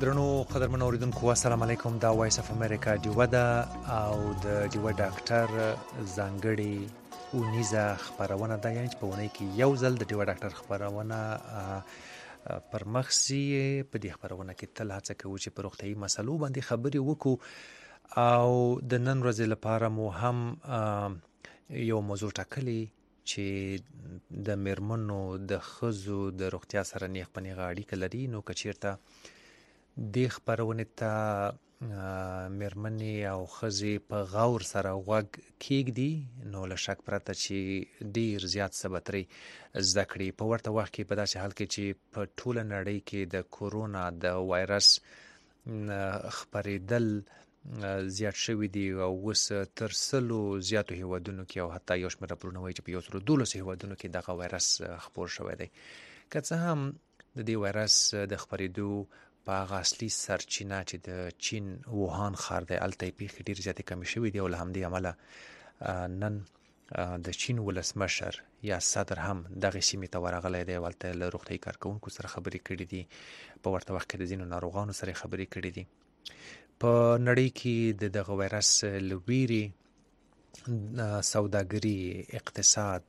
درنو قدرمنو اوریدونکو السلام علیکم. دا وایس اف امریکا ډیوه ده او د ډیوه ډاکټر ځانګړي اونیزه خبرونه ده، یعنی په ونې کې یو ځل د ډیوه ډاکټر خبرونه پر مخسي. په دې خبرونه کې تل هڅه کوو چې په روغتیايي مسلو باندې خبرې وکړو او د نن ورځې لپاره مو هم یو موضوع ټاکلی چې د میرمنو د ښځو د روغتیا سره نیغ په نیغه اړیکه لري. نو که چېرته دې خپرونې ته میرمنې او ښځې په غور سره غوږ کېږدي نو له شک پرته چې ډېر زیات څه به ترې زده کړي. په ورته وخت کې په داسې حال کې چې په ټوله نړۍ کې د کورونا د وایرس خپرېدل زیات شوي دي او اوس تر 100 زیاتو هیوادونو کې او حتی یو شمېر راپورونه وایي چې په 112 هیوادونو کې دغه وایرس خپور شوی دی. که څه هم د دې وایرس د خپرېدو په هغه اصلي سرچینه چې د چین ووهان ښار دی هلته یې پیښې ډېرې زیاتې کمې شوي دي او له همدې امله نن د چین ولسمشر یا صدر هم دغې سیمې ته ورغلی دی او هلته له روغتیايي کارکوونکو سره خبرې کړي دي. په ورته وخت کې د ځینو ناروغانو سره خبرې کړي دي. په نړۍ کې د دغه وایرس له ویرې سوداګري، اقتصاد،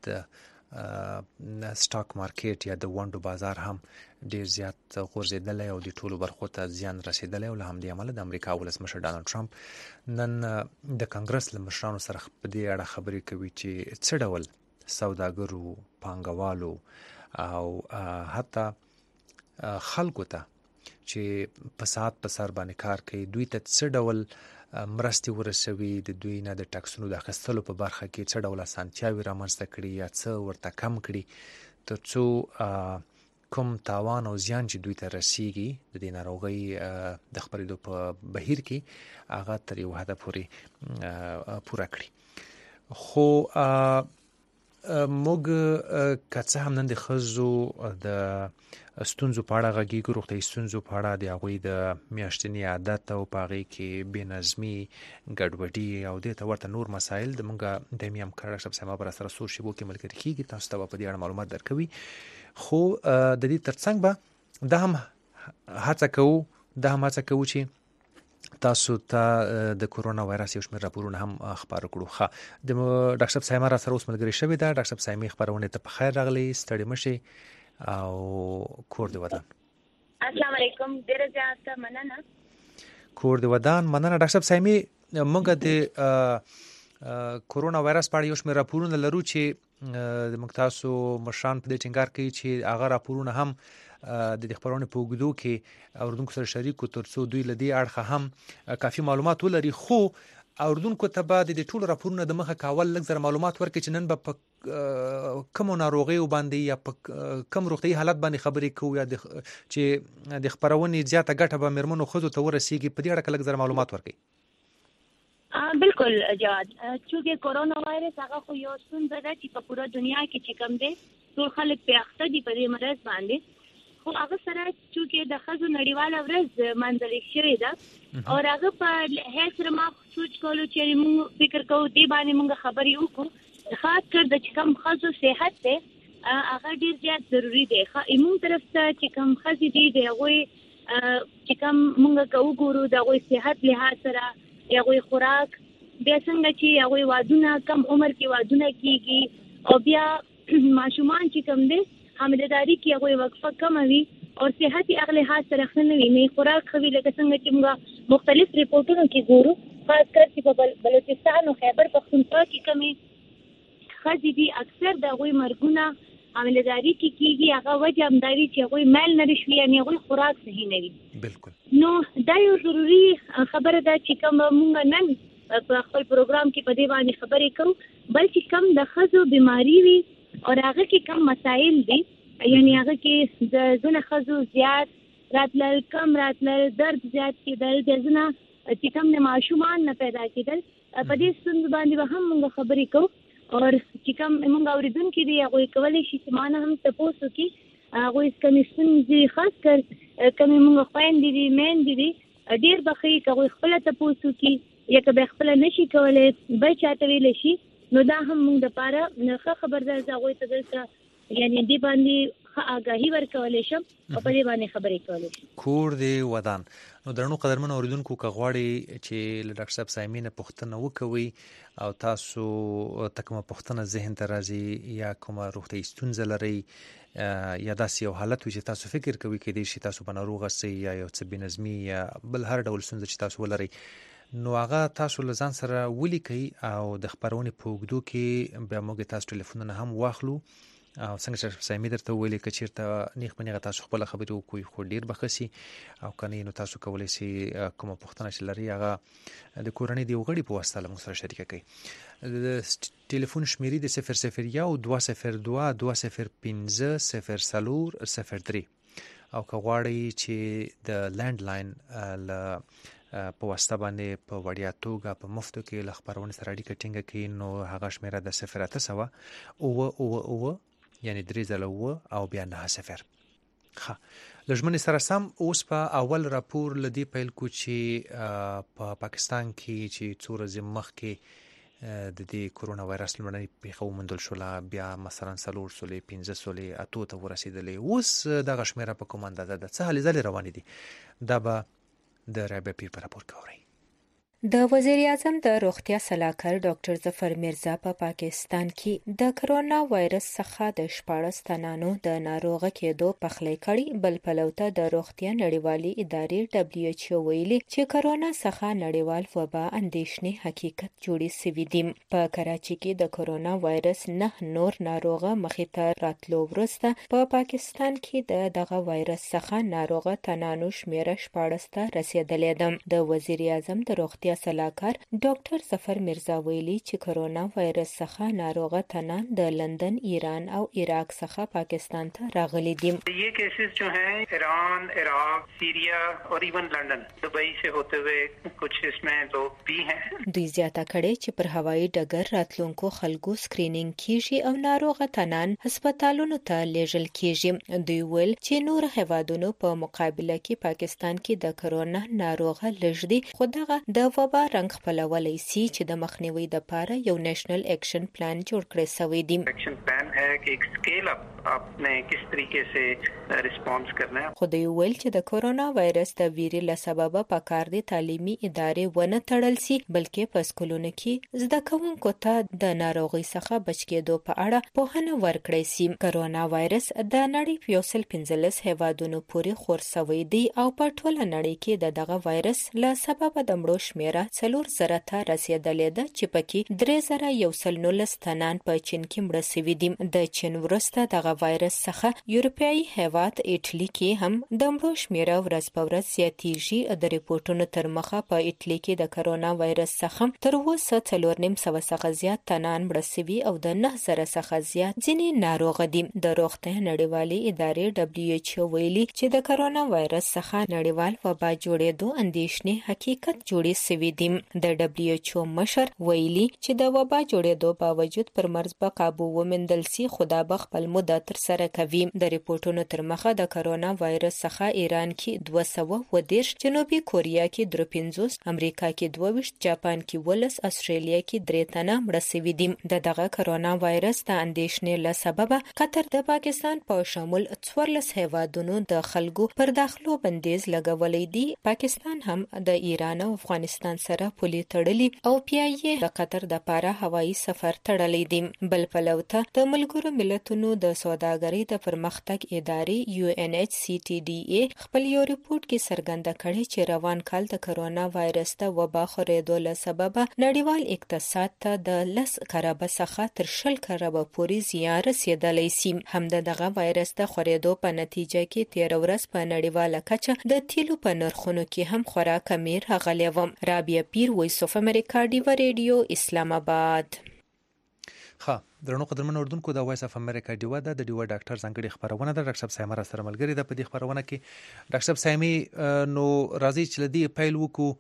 سټاک مارکیټ یا د ونډو بازار هم ډیر زیات غورځېدلی او د ټولو برخو ته زیان رسېدلی او له همدې امله د امریکا ولسمشر ډانلډ ټرمپ نن د کانګرس له مشرانو سره په دې اړه خبرې کوي چې څه ډول سوداګرو، پانګوالو او حتی خلکو ته چې په ساعت په سر باندې کار کوي دوی ته څه ډول مرستې ورسوي، د دوی نه د ټکسونو د اخیستلو په برخه کې څه ډول اسانتیاوې رامنځته کړي یا څه ورته کم کړي تر څو کوم تاوان او زیان چې دوی ته رسیږي د دې ناروغۍ د خپرېدو په بهیر کې هغه تر یو حده پورې پوره کړي. خو موږ که څه هم نن د ښځو د ستونزو په اړه غږیږو، روغتیايي ستونزو په اړه، د هغوی د میاشتني عادت او په هغې کې بېنظمي، ګډوډي او دې ته ورته نور مسایل د موږ دایمي همکار ډاکټر صاحب سیمه به راسره څو شېبو کې ملګري کېږي، تاسو ته به په دې اړه معلومات درکوي. خو د دې ترڅنګ به دا هم هڅه کوو چې تاسو ته د کورونا وایرس یو شمېر راپورونه هم خپاره کړو. ښه د ډاکټر صاحب سایمه راسره اوس ملګرې شوې ده. ډاکټر صاحب سایمې خپرونې ته په خیر راغلی، ستړي مه شئ او کور د ودان. السلام علیکم، ډېره زیاته مننه. کور د ودان مننه. ډاکټر صاحب سایمې موږ د کورونا وایرس په اړه یو شمېر راپورونه لرو چې د موږ تاسو مشران په دې ټینګار کوي چې هغه راپورونه هم د دې خبرونې په اوږدو کې اوریدونکو سره شریک کړو تر څو دوی له دې اړخه هم کافي معلومات ولري. خو اوریدونکو ته به د دې ټولو راپورونو د مخه کول لږ زره معلومات ورکړي چې نن به په کومو ناروغیو باندې یا په کوم روغتیايي حالت باندې خبرې کوو یا چې د خپرونې زیاته ګټه به میرمنو ښځو ته ورسیږي. په دې اړه لږ زره معلومات ورکړي. بالکل جواد، چونکه کورونا وایرس هغه خو یو ستونزه ده چې په پوره دنیا کې چې کوم دی ټول خلک په اخته دي په دې مرض باندې. خو هغه سره چونکه د ښځو نړیواله ورځ منځلې شوې ده او هغه په هیڅ سره ما سوچ کولو چې موږ فکر کوو دې باندې موږ خبرې وکړو، خاص کر د چې کوم ښځو صحت دی هغه ډېر زیات ضروري دی. موږ طرف ته چې کوم ښځې دي د هغوی چې کوم موږ وګورو د هغوی صحت لحاظ سره هغوی خوراک بیا څنګه چې هغوی وادونه کم عمر کې وادونه کېږي او بیا ماشومان چې کوم دی حامله‌داري کې هغوی وقفه کمه وي او صحت یې هغه لحاظ سره ښه نه وي، نه خوراک ښه وي. لکه څنګه چې موږ مختلف ریپورټونو کې ګورو، خاص کر چې په بلوچستان او خیبر پښتونخوا کې کمې ښځې دي اکثر د هغوی مرګونه حامله‌داري کې کېږي. هغه وجه همدا وي چې هغوی میل نرش وي، یعنې هغوی خوراک صحیح نه وي. بالکل. نو دا یو ضروري خبره ده چې کوم موږ نن په خپل پروګرام کې په دې باندې خبرې کوو، بلکې کم د ښځو بیماری وي او هغه کې کم مسایل دي، یعنی هغه کې د ځینو ښځو زیات راتلل، کم راتلل، درد زیات کېدل، د ځینو چې کم د ماشومان نه پیدا کېدل. په دې ستونزو باندې به هم موږ خبرې کوو او چې کم موږ اورېدونکي دي هغوی کولی شي چې ما نه هم تپوس وکړي. هغوی کمې ستونزې خاص کر کمې موږ خویندې دي، میندې دي، ډېر به ښه وي که هغوی خپله تپوس وکړي یا که به خپله نه شي کولی بل چاته ویلی شي، نو دا هم موږ دپاره ښه خبر ده. زه هغوی ته دلته یعنې دې باندې آگاهي ورکولای شم او په دې باندې خبرې کولای شم. کور دی ودان. نو درنو قدرمن اوریدونکو که غواړي چې له ډاکټر صاحب سایمین پوښتنه وکوي او تاسو کومه پوښتنه ذهن ته راځي یا کومه روغتي ستونزه لري یا داسې یو حالت وي چې تاسو فکر کوي کې دې شي تاسو په ناروغه سي یا یو څه بنظمي یا بل هر ډول ستونزه چې تاسو ولري، نو هغه تاسو له ځان سره ولیکئ او د خبرونې په اوږدو کې بیا موږ تاسو ټلیفونونه هم واخلو او څنګه چې سایمې درته ویلي که چېرته نیغ په نیغه تاسو خپله خبرې وکړئ خو ډېر به ښه سي، او که نه نو تاسو کولی سئ کومه پوښتنه چې لرئ هغه د کورنۍ د یو غړي په واسطه له موږ سره شریکه کړئ. د ټلیفون شمیرې د 001 202 205 0403 او که غواړئ چې د لینډ لاین په واسطه باندې په وړیا توګه په مفتو کې له خپرونې سره اړیکه ټینګه کړئ، نو هغه شمیره د 0800 یعنی 3 او بیا 90. ښه له ژمنې سره سم اوس په اول راپور له دې پیل کو چې په پاکستان کې چې څو ورځې مخکې د دې کرونا وایرس لومړنۍ پیښه وموندل شوله، بیا مثلا 4 سولې 15 سولې 8 ته ورسېدلې، اوس دغه شمیره په کومه اندازه ده، څه هلې ځلې روانې دي؟ دا به د رابعه پیر په راپور کې اورئ. د وزیر اعظم د روغتیا سلاکار ډاکټر ظفر میرزا په پاکستان کې د کرونا وایرس څخه د 14 تنانو د ناروغه کېدو پخلی کړي، بل پلوته د روغتیا نړیوالې ادارې WHO ویلي چې کرونا څخه نړیوال وبا اندېښنې حقیقت جوړې سوي دي. په کراچي کې د کرونا وایرس 9 نور ناروغه مخې ته راتلو وروسته په پاکستان کې دغه وایرس څخه ناروغه تنانو شمیره 14 ته رسیدلې ده. د وزیر اعظم د روغتیا سلاکار ډاکټر ظفر میرزا ویلي چې کرونا وایرس څخه ناروغه تنان د لندن، ایران او عراق څخه پاکستان ته راغلي دي. ये केसेस जो हैं ईरान, इराक, सीरिया और इवन लंदन, दुबई से होते हुए कुछ इसमें लोग भी हैं. دوی زیاته کړي چې پر هوایي ډګر راتلونکو خلکو سکرینینګ کیږي او ناروغه تنان هسپتالونو ته لیږل کیږي. دوی ویل چې نور هیوادونو په مقابله کې پاکستان کې د کرونا ناروغه لږ دي، خو دغه د وبا رنګ خپلولی سي چې د مخنیوي لپاره یو نېشنل ایکشن پلان جوړ کړی سوی دی. ایکشن پلان ہے کہ ایک سکیل اپ نے کس طریقے سے ریسپانس کرنا ہے. خو دوی ویل چې د کرونا وایرس د ویري له سببه په کار دي تعلیمي ادارې ونه تړل سي، بلکې په سکولونو کې زده کوونکو ته د ناروغي څخه بچ کېدو په اړه پوهنه ورکړی سي. کرونا وایرس د نړۍ په 115 هیوادونو پورې خور سوی دی او په ټوله نړۍ کې دغه وایرس له سببه د مړو شمیره 4000 ته رسیدلې ده چې پکې 3119 تنان په چین کې مړه سوي دي. د چین وروسته دغه وایرس څخه یورپیایي هیواد ایټلی کې هم د مړو شمیره ورځ په ورځ زیاتیږي. د ریپورتونو تر مخه په ایټلی کې د کرونا وایرس څخه تر اوسه 4.5 څخه زیات تنان مړه سوي او د 9000 څخه زیات ځینې ناروغه دي. د روغتیا نړیوالې ادارې WHO ویلي چې د کرونا وایرس څخه نړیوال وبا جوړېدو اندېښنې حقیقت جوړې سوي دي. د WHO مشر ویلي چې د وبا جوړېدو باوجود پر مرض په قابو ومندل سي، خو دا به خپل موده تر سره کوي. د ریپورتونو تر مخه د کرونا وایرس څخه ایران کې 230، جنوبي کوریا کې 53، امریکا کې 22، جاپان کې 11، استرالیا کې 3 تنه مړه سوي دي. دغه کرونا وایرس د اندېښنې له سببه قطر د پاکستان په شمول 14 هیوادونو د خلکو پر داخلو بندیز لګولې دي. پاکستان هم د ایران او افغانستان سره پولي تړلي او بیا یې د قطر د پاره هوایي سفر تړلی دی. بل پلوته د ملګرو ملتونو د سوداګرۍ د پرمختګ ادارې UNHCTDA خپل یو ریپورت کې څرګنده کړې چې روان کال د کرونا وایرس د وبا خورېدو له سببه نړیوال اقتصاد ته د 10 کروڑ څخه تر 20 کروڑ پورې زیان رسیدلی سي. هم دغه وایرس د خورېدو په نتیجه کې 13 ورځ په نړیواله کچه د تیلو په نرخونو کې هم خورا کمی راغلی و. رابعه پیر، وایس اف امریکا، ډیوا ریډیو، اسلام آباد. درنو قدرمن اردوونکو د وایس اف امریکا ډیوا د ډیوا ډاکټر ځانګړي خبرونه ده. ډاکټر صاحب سایمه را سره ملګری ده په دې خبرونه کې. ډاکټر صاحب سایمه نو راځي چې لدی پیل وکړو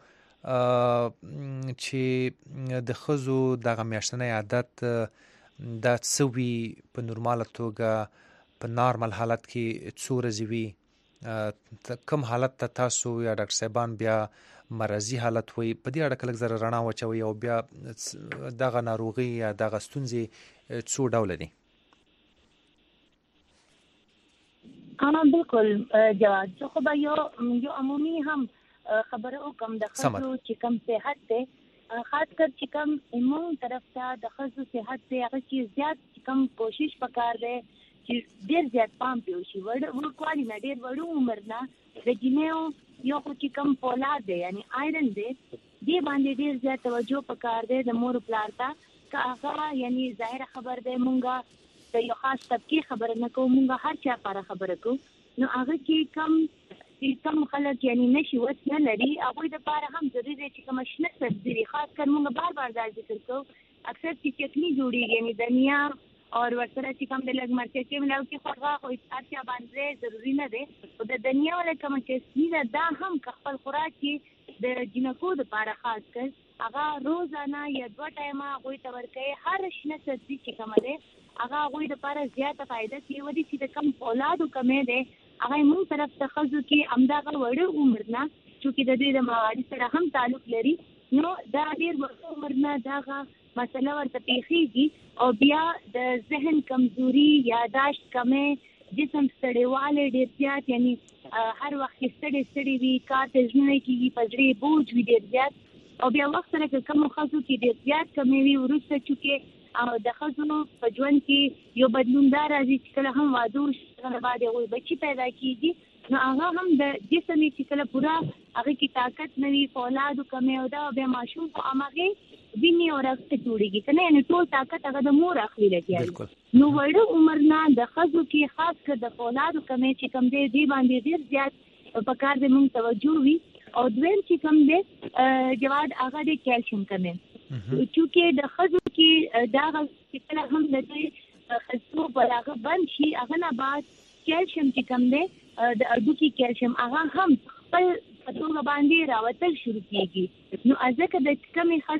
چې د خزو دغه میاشتنی عادت د سوي په نورماله توګه په نارمل حالت کې څو ورځې وي، کوم حالت ته تاسو یا ډاکټر صاحبان بیا مرضی حالت وي، په دې اړه کله زره رڼا واچوي او بیا دغه ناروغي یا دغه ستونزې څو ډول دي؟ بالکل جواد زه خو به یو عمومي هم خبره وکم د خزو چې کم صحت ته خاص کر چې کم ایمون طرف ته د خزو صحت ته هغه چې زیات کم کوشش وکړ دی چې ډیر زیات پام پیو شي ور کوالي نه ډیر وړو عمر نه د جنیو یو چې کم فولاد دی یعنی آیرن دی دی باندې ډیر زیات توجه وکړ دی د مور پلار ته هغه یعنی ظاهر خبر دی مونږه یو خاص طبقه خبره نه کوم موږ هر چا لپاره خبره کوو نو هغه کې کم خلک یعنی نشي وس نه لري هغه د لپاره هم ضروري دی چې کوم شنه سبزي خاص کر موږ بار دا ذکر کوو اکثر چې چټنی جوړیږي یعنی دنیا او ورسره چې کوم د لګ مرچ چې ملاو کې خورغه خو هر چا باندې ضروري نه دی او د دنیا ولا کوم چې سیده دا هم خپل خوراک کې د جنکو د لپاره خاص کر هغه روزانه یا 2 ټایمه غوي تور کوي هر شنه سبزي چې کوم دی هغه غوي د لپاره زیاته فائدہ کوي ودی چې د کم اولادو کمې ده هغه مون طرف ته خزو کې امداغه وړو عمر نه چې د دې د مواد سره هم تعلق لري نو دا ډیر وړو عمر نه داغه مسله ورته پیخیږي او بیا د ذهن کمزوري یاداشت کمې جسم ستړیواله ډیر زیات یعنی هر وخت ستړي وي کار ته ځنه کیږي پزړې بوج وي ډیر زیات او بیا وخت سره کوم خزو کې ډیر زیات کمې وي ورسته چې او د خزونو په ژوند کې یو بدلون دار راځي چې کله هم واده وشي بعد یې بچی پیدا کیږي نو هغه هم د جسم چې کله پورا هغه کې طاقت نوي فولادو کمې او دا به ماشوم په امغه ویني او راځي جوړیږي کنه یعنی ټول طاقت هغه د مور اخلي لګي نو وړو عمر نه د خزو کې خاص کر د فولادو کمې چې کم دی باندې ډیر زیات په کار د مونږ توجه وي او دویم چې کم دی جواد هغه د کیلشیم کمې چونکه د خزو کې دا کله هم د دې خزو بلاغه بند شي هغه نه بعد کیلشیم چې کم دی د اډو کې کیلشیم هغه هم خپل پتوغه باندې راوتل شروع کیږي نو ځکه د کمی خز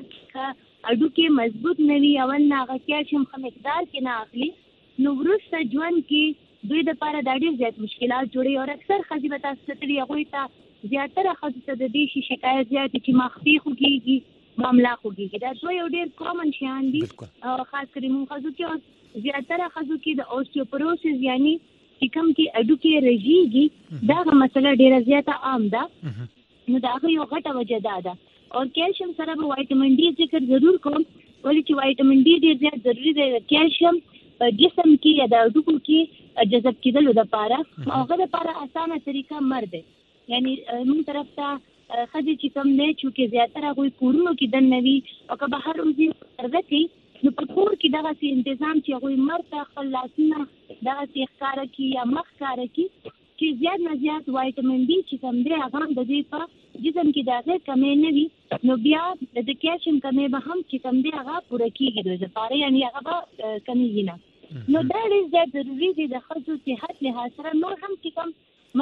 اډو کې مضبوط نوي اول نه هغه کیلشیم خو مقدار کې نه اخلي نو ورسته ژوند کې دوی د لپاره د ډېر زیات مشکلات جوړي او اکثر خزي به تاسو ته هغه ته زیاتره خزي ته د دې شکایت زیات چې مخفي خوږي معاملہ خوږي دا دوه یو ډېر کامن شیان دي خاص کری مون خزو کې زیاتره خزو کې د اوستیوپروسس یعنی چې کوم کې اډو کې رژيږي دا مسله ډېره زیاته عام ده نو دا یو غټه وجه ده او کیلشیم سره به وایټامین ډي ذکر ضرور کوم ولې چې وایټامین ډي ډېر زیات ضروری دی کیلشیم په جسم کې یا د اډو کې جذب کېدل لپاره هغه لپاره اسانه طریقه مرده یعنی موږ طرف ته خدي چې کوم نه چې زیاتره غوي کورونو کې د نوي او که بهر وزي ورغتي نو په کور کې دغه سي تنظیم چې غوي مرته خلاصونه دغه سي ښکار کی یا مخ ښکار کی چې زیات نه زیات وایټامین ډي چې کوم دی هغه د دې په جسم کې دغه کمې نه وي نو بیا د کیلشیم کمې به هم چې کوم دی هغه پوره کیږي د لپاره یعنی هغه به کمیږي نه نو دا ډېر زیات ضروري دی د خصوصي صحت له سره نور هم چې کوم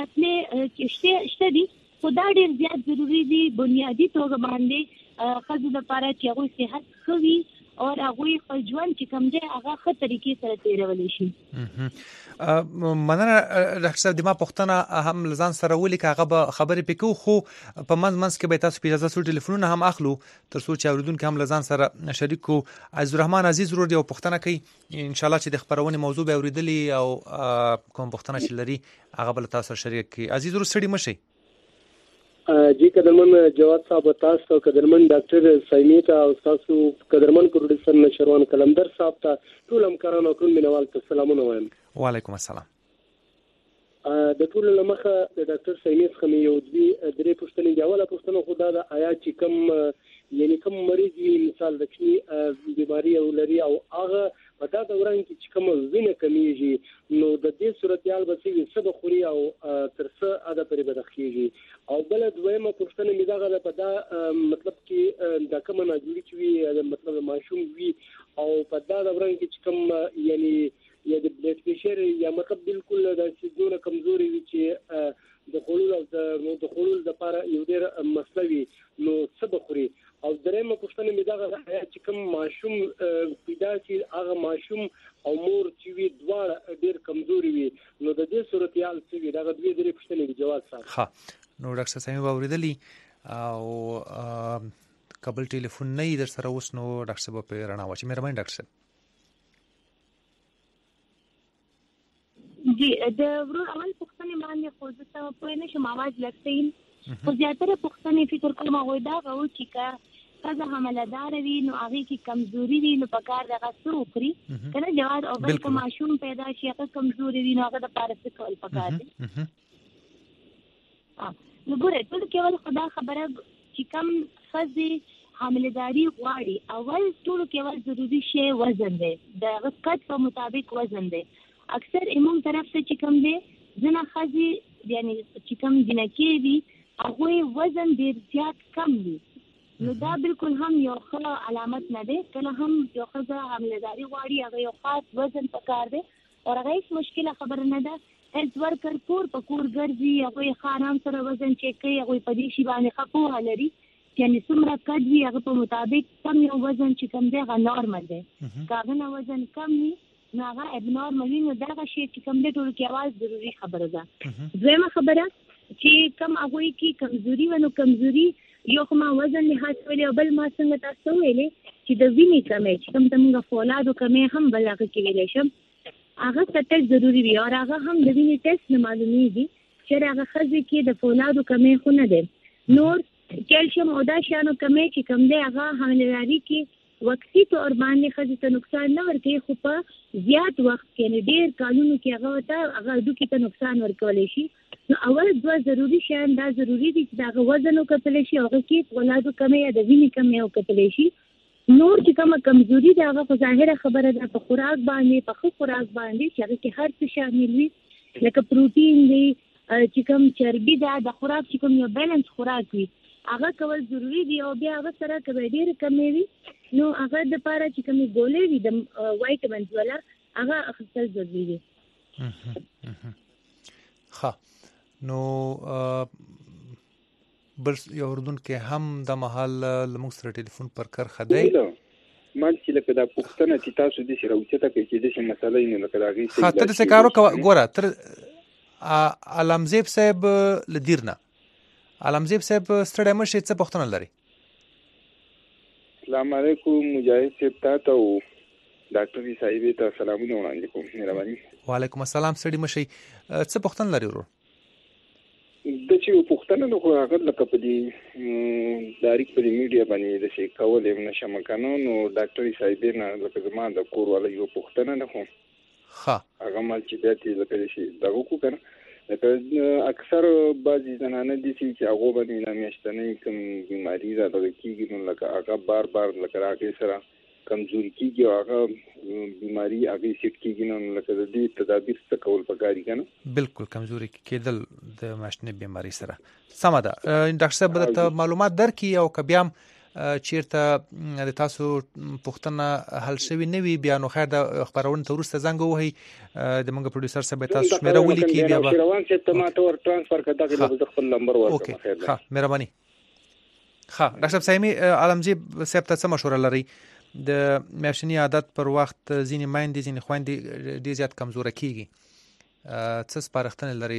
مسلې شته دي خدا ډېر زیات ضروری دي بنیادی توګه باندې خزو لپاره چې هغه صحت خوي او هغه خپل ژوند چې کوم دی هغه ښه طریقې سره تیرول شي مننه ډاکټر صاحب د ما پوښتنه هم لزان سره ولي کاغه به خبرې پکو خو په منځ کې به تاسو په اجازه سره ټلیفونونه هم اخلو تر څو چې اوریدونکو هم لزان سره شریک کو عزالرحمن عزیز ورو دی پوښتنه کوي ان شاء الله چې د خبرونه موضوع به اوریدلې او کوم پوښتنه چې لري هغه بل تاسو شریک کی عزیز ورو سړي مشي جی قدرمن جواد صاحب تاسو قدرمن ډاکټر سیمیت او تاسو قدرمن پروډوسر نشروان کلندر صاحب ته ټول همکارانو او ټول مینوال ته سلامونه وایم وعلیکم السلام د ټول لمخه د ډاکټر سیمیت خمي یو درې پوښتنې دی اوله پوښتنه خو دا د آیا چې کوم یعنی کوم مریض مثال د کښنی بیماری او لري او هغه په دا دوران کې چې کوم وینه کمیږي نو د دې صورتحال به څه سبب خوري او تر څه اده پرې بدخېږي او بل دویمه پوښتنه مې دا په دا مطلب کې دا کوم نه جوړی چې مطلب ماشوم وي او په دا دوران کې چې کوم یعنی یا د بلډ پريشر یا مطلب بالکل د سیزونه کمزوري وي چې د خلول د لپاره یو ډېر مسلوي نو سبب خوري او درېمه پوښتنه مې دا چې کوم ماشوم پیدا شي هغه ماشوم او مور چې وي دواړه ډېر کمزوري وي نو د دې صورتحال څه وي دا دوی درې پوښتنې جواب سره ها نو ډاکټر سامي باوریدلی او قبل ټلیفون نه در سره اوس نو ډاکټر صاحب په رڼا واچي مهرباني ډاکټر صاحب جی د ورور اول پوښتنه باندې خو زه څه پوه نه شم आवाज لګتین خو زیاتره پوښتنه فکر کوم هغه دا غو چې کا کله حملدار وي نو هغه کې کمزوري وي نو پکار دغه څه وکړي کنه جواد او بل کوم ماشوم پیدا شي هغه کمزوري وي نو هغه د پارس کول پکار دي نو ګوره ټول کې خدا خبره چې کم خزي حاملداري غواړي اول ټول کې ضروري شی وزن دی د غفقت په مطابق وزن دی اکثر ایمون طرف ته چې کم دی ځنه خزي یعنی چې کم جنکی وي هغه وزن ډیر زیات کم وي نو دا بالکل هم یو ښه علامت نه دی کله هم یو خزه حاملداري غواړي هغه یو خاص وزن پکار دی او هغه هیڅ مشکله خبر نه ده هیڅ ورکر کور په کور ګرځي هغه خانام سره وزن چیک کوي هغه په دې شی باندې خپو لري یعنی څومره کډ وي هغه په مطابق کم یو وزن چې کم دی هغه نورمال دی کاغه نه وزن کم وي نو هغه ابنورمال وي نو دا شی چې کم دی ټول کې आवाज ضروری خبره ده دویمه خبره چې کم هغه کې کمزوري ونه کمزوري یو کومه وزن له حاصل ویل بل ما څنګه تاسو ویلې چې د وینې کمې چې کم تمغه فولادو کمې هم بل هغه کې ویل شم هغه ستل ضروری وي او هغه هم د وینې ټیسټ نه معلومیږي چې هغه خزي کې د فولادو کمې خو نه ده نور کیلشیم او دا شانو کمې چې کم دی هغه حاملداري کې وقتی طور باندې خزي ته نقصان نه ورکوي خو په زیات وخت کې ډېر کالونو کې هغه دوی ته نقصان ورکولی شي نو اول دوه ضروری شیان دا ضروری دي چې دا وزن وکتلی شي هغه کې فولادو کمې یا د وینې کمې وکتلی شي نور چې کومه کمزوري ده هغه په ظاهره خبره ده په خوراک باندې په ښه خوراک باندې چې هغه کې هر څه شامل وي لکه پروتین دی چې کوم چربي ده د خوراک چې کوم یو بیلنس خوراک وي هغه کول ضروری دی او بیا هغه سره کبه ډیر کمې وي نو هغه د پاره چې کومې ګولې وي د وایټامینز ولا هغه اخیستل ضروری دي ښه نو بل یو اردن کې هم د محل لمغ سره ټلیفون پر کار خدای مال چې لکه دا پښتنه چې تاسو د سره اوچته کې چې د مسلې نه لکه دا غي خاطر څه کارو ګوره تر علمزیب صاحب لدیرنا علمزیب صاحب ستړی مشه څه پوښتنه لري السلام علیکم مجاهد صاحب تاسو ډاکټر صاحب ته سلامونه وړاندې کوم مهرباني وعلیکم السلام ستړي مشه څه پوښتنه لري ورو د چې پوښتنه نو هغه لکه په دې تاریخ په میډیا باندې د شي کول یو نشم کنو نو ډاکټر صاحب نه لکه زما د کور والا یو پوښتنه نه خو ها هغه مال چې دې لکه شي دا وکړه لکه اکثر بعضی زنانه دي چې هغه باندې نامشتنه کوم بیماری را لګیږي نو لکه هغه بار بار لکه راګي سره کمزوري کیږي او هغه بیماری هغه سیټ کیږي نو لکه د دې تدابیر څه کول پکاري کنه بالکل کمزوري کېدل د ماشنه بیماری سره سم ده ډاکټر صاحب درته معلومات درکې او کبيام چیرته د تاسو پوښتنه حل شوی نه وي بیا نو خیر د خبرونه تورسته زنګ وهي د منګ پروډوسر صاحب تاسو شمیره ولي کی بیا روان چې ټماټر ټرانسفر کړه د خپل نمبر ورکړه خیر ها مهرباني ها ډاکټر صاحب سامي علمزیب صاحب ته څه مشوره لري د میاشتنی عادت پر وخت ځینې مایندې ځینې خويندې ډېر زیات کمزوره کیږي څه سپارښتنه لري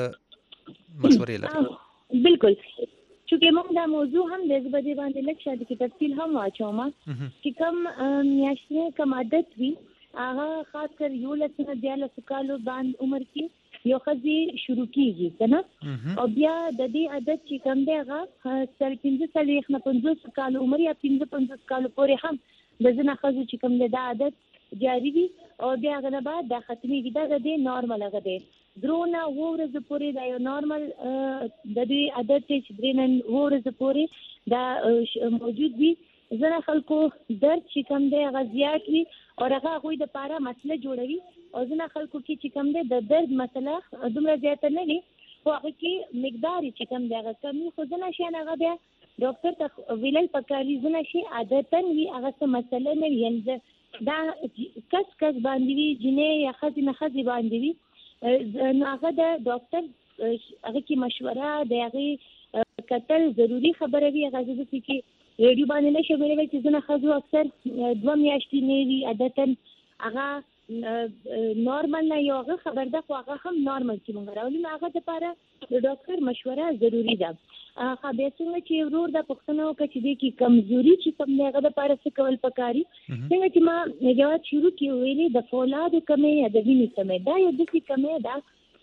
څه مشورې لري بالکل چې موږ دا موضوع هم د زبدي باندې لکه شاده کې تفصیل هم واچوم چې کوم میاشتنی کوم عادت وي هغه خاص کر یو لسنه د کالو باندې عمر کې یو خزي شروع کیږي کنه او بیا د دې عادت چې کوم دی هغه تر 15 نه 50 کال عمر یا 15 کال پورې هم د ځنه خزو چې کوم دی دا عادت جاری وي او بیا هغه بعد د ختمي دا د نارمل هغه دی درونه ورځ پورې دا یو نارمل د دې عادت چې درنن ورځ پورې دا موجود وي زنه خلکو درد چې کوم دی هغه زیات وي او هغه غوي د پاره مسله جوړوي او زنه خلکو کې چې کوم دی د درد مسله دومره زیات نه وي خو هغه کې مقدار چې کوم دی هغه کمی خو زنه شي هغه بیا ډاکټر ته ویلل پکاري زنه شي عادتاً وي هغه څه مسله نه وي دا کس باندې وي جنې یا خزینه خزي باندې وي نو هغه د ډاکټر هغه کې مشوره د هغه کتل ضروری خبره وي هغه د چې ریډیو باندې نشه ویل چې زنه خزو اکثر 2 میاشتې نه وي عادتاً هغه نورمال نه یو خبر ده خو هغه هم نورمال چې موږ راولي هغه لپاره د ډاکټر مشوره ضروری ده. خبر څنګه چې ورور د پښتنو کې د کی کمزوري چې کوم نه هغه لپاره څه کول پکاري څنګه چې ما جواب شروع کی ویلې د فولاد کمې یا د وینې کمې دا یو د کمې ده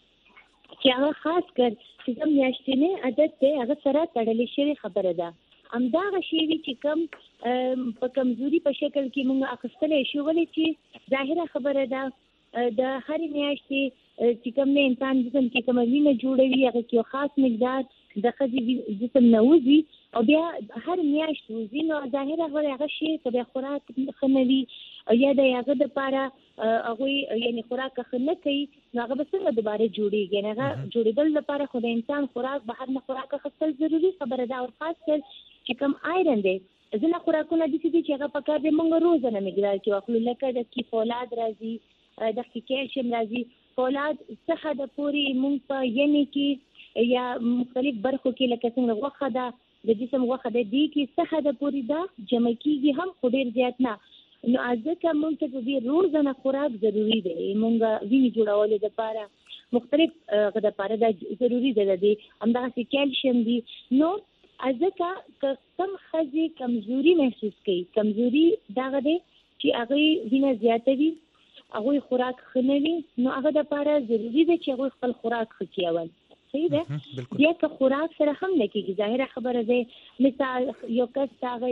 چې هغه خاص کر چې کوم میاشتنې عادت ته هغه سره تړلې شوی خبره ده. همدغه شی چې کوم په کمزوري په شکل کې موږ اخستلې شو ولې چې ظاهره خبره ده د هر میاشتې چې کوم نه انسان جسم کې کوم وینه جوړوي هغه کې خاص مقدار د خځې جسم نه وځي او بیا هر میاشت وځي نو ظاهره هغه شی چې د خوراک خنوي یا د هغه لپاره هغه یعنی خوراک خنه کوي نو هغه به څنګه دوباره جوړیږي هغه جوړیدل لپاره خو د انسان خوراک بهر نه خوراک خپل ضروری خبره ده او خاص کر چې کوم آیرن دی ځنه خوراکونه دي چې هغه پکار دي موږ روزانه مقدار کې واخلو لکه د کی فولاد راځي د کیلشیم راځي. فولاد څخه د پوری موږ په یعنی کې یا مختلف برخو کې لکه څنګه غوښه ده د جسم غوښه ده دي کې څخه د پوری ده جمع کیږي هم خو ډیر زیات نه نو ځکه موږ ته د روزانه خوراک ضروری دی. موږ ویني جوړولو لپاره مختلف غذا لپاره دا ضروری ده دي همدغه کیلشیم دي نو ځکه کم خځې کمزوري محسوس کوي کمزوري دغه دی چې هغه وینه زیاتوي هغه خوراک خنوي نو هغه د لپاره ضروری دی چې هغه خپل خوراک خکېول صحیح ده. بیا که خوراک سره هم لکېږي ظاهره خبره ده مثال یو کس هغه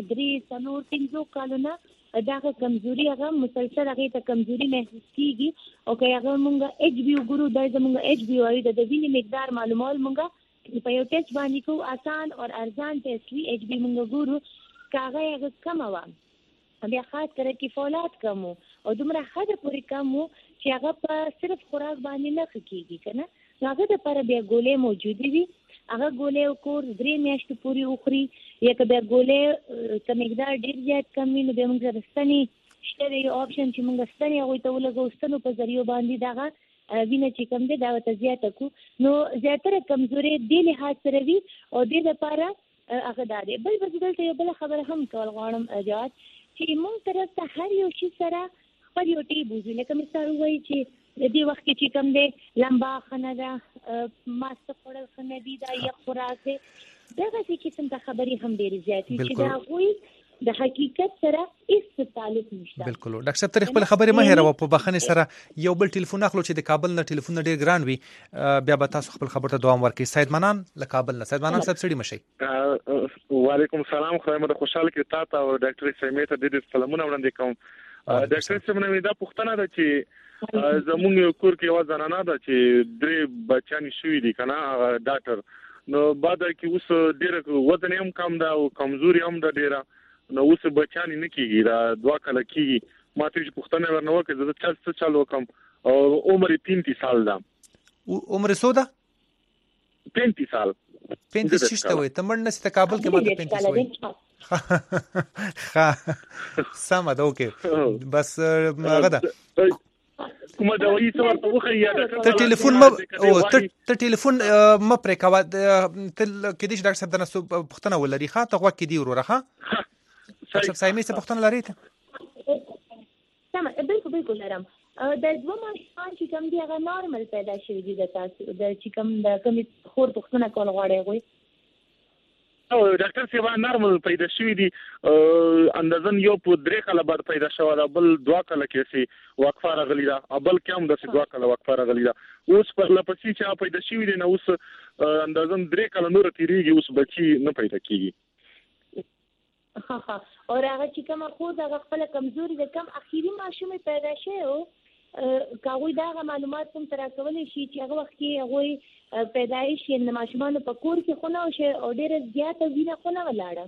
3-4 کالونه دغه کمزوري هغه مسلسل هغه ته کمزوري محسوس کیږي او که هغه مونږه ایچ بی وګورو دا زمونږ ایچ بی وایي د وینې مقدار معلومول مونږه په یو ټیسټ باندې کو آسان او ارزان ټیسټ وی ایچ بی مونږ ګورو کاغه هغه کم و بیا خاص کړه کې فولاد کم او دومره حد پورې کم چې هغه په صرف خوراک باندې نه خکېږي کنه هغه د پر بیا ګولې موجود دي هغه ګولې کور 3 میاشتې پورې اخري یا که بیا ګولې کم مقدار ډیر زیات کم وي نو به موږ رستنی شته یو آپشن چې موږ ستنی هغه ته ولګو ستنو په ذریعہ باندې دغه وینه چې کم دی دا ته زیاته کو نو زیاتره کمزوري دی له سره وي او د لپاره هغه داري بل دلته یو بل خبره هم کول غواړم اجازه چې موږ طرف ته هر یو شي سره خپل یو ټی بوزي لکه مثال وایي چې د دې وخت چې کم دی لمبا خنه ده ماست خوړل خنه دي دا یو خوراک دی دغه چې څنګه خبري هم ډېری زیاتې چې دا وایي د حقیقت سره هیڅ تعلق نشته. بالکل ډاکټر صاحب تاریخ بل خبره مه هېروه په بخښنې سره یو بل ټلیفون اخلو چې د کابل نه ټلیفون ډیر ګران وي بیا به تاسو خپل خبر ته دوام ورکړئ. سید منان له کابل نه. سید منان صاحب سړي مشي. وعلیکم السلام خدای مو خوشاله کړي تاسو او ډاکټر سمیت د دې سلامونه وړاندې کوم. ډاکټر سمیت دا پوښتنه ده چې زموږ کور کې یو زنانه ده چې 3 بچیان شوي دي کنه ډاکټر نو بعد کې اوس ډیر وزن هم کم ده او کمزوري هم ده ډیره نو اوس بچیان نه کیږي دا 2 کال کیږي ما ته پوښتنه ورنه وکړه زه څه چالو وکم او عمر 33 سال ده. عمر سودا 35 سال 35 شته وي تمړ نه ست کابل کې ماته 35 وي ها سم ده اوکې بس هغه ده کومه دا وایي څو ورته وخی یا ته ټلیفون ته ټلیفون م پرې کاوه تل کې دې ډاکټر صاحب درنه پوښتنه ولري ښه ته غوږ کې دی وروره ښه ډاکټر صاحب مې څه پوښتنه لري ته سم بالکل لرم د دوه ماشومان چې کوم دی هغه نارمل پیدا شوی دي د تاسو د چې کوم د کوم خور پوښتنه کول غواړي غوي او ډاکټر صاحب نارمل پیدا شوی دي اندازن یو په 3 کال بعد پیدا شو دا بل 2 کال کې سي وقفه راغلی دا بل کوم د 2 کال وقفه راغلی دا اوس پر لپسې چې پیدا شوی دي نو اوس اندازن 3 کال نور تیریږي اوس بچي نه پیدا کیږي. ها او هغه چې کوم خو دا خپل کمزوري د کم اخیری ماشوم پیدا شوی کاوی دا معلومات کوم تر کولې شي چې هغه وخت کې هغه پیدایش یې د ماشومان په کور کې خونه او شي او ډېر زیاته وینه خونه ولاړه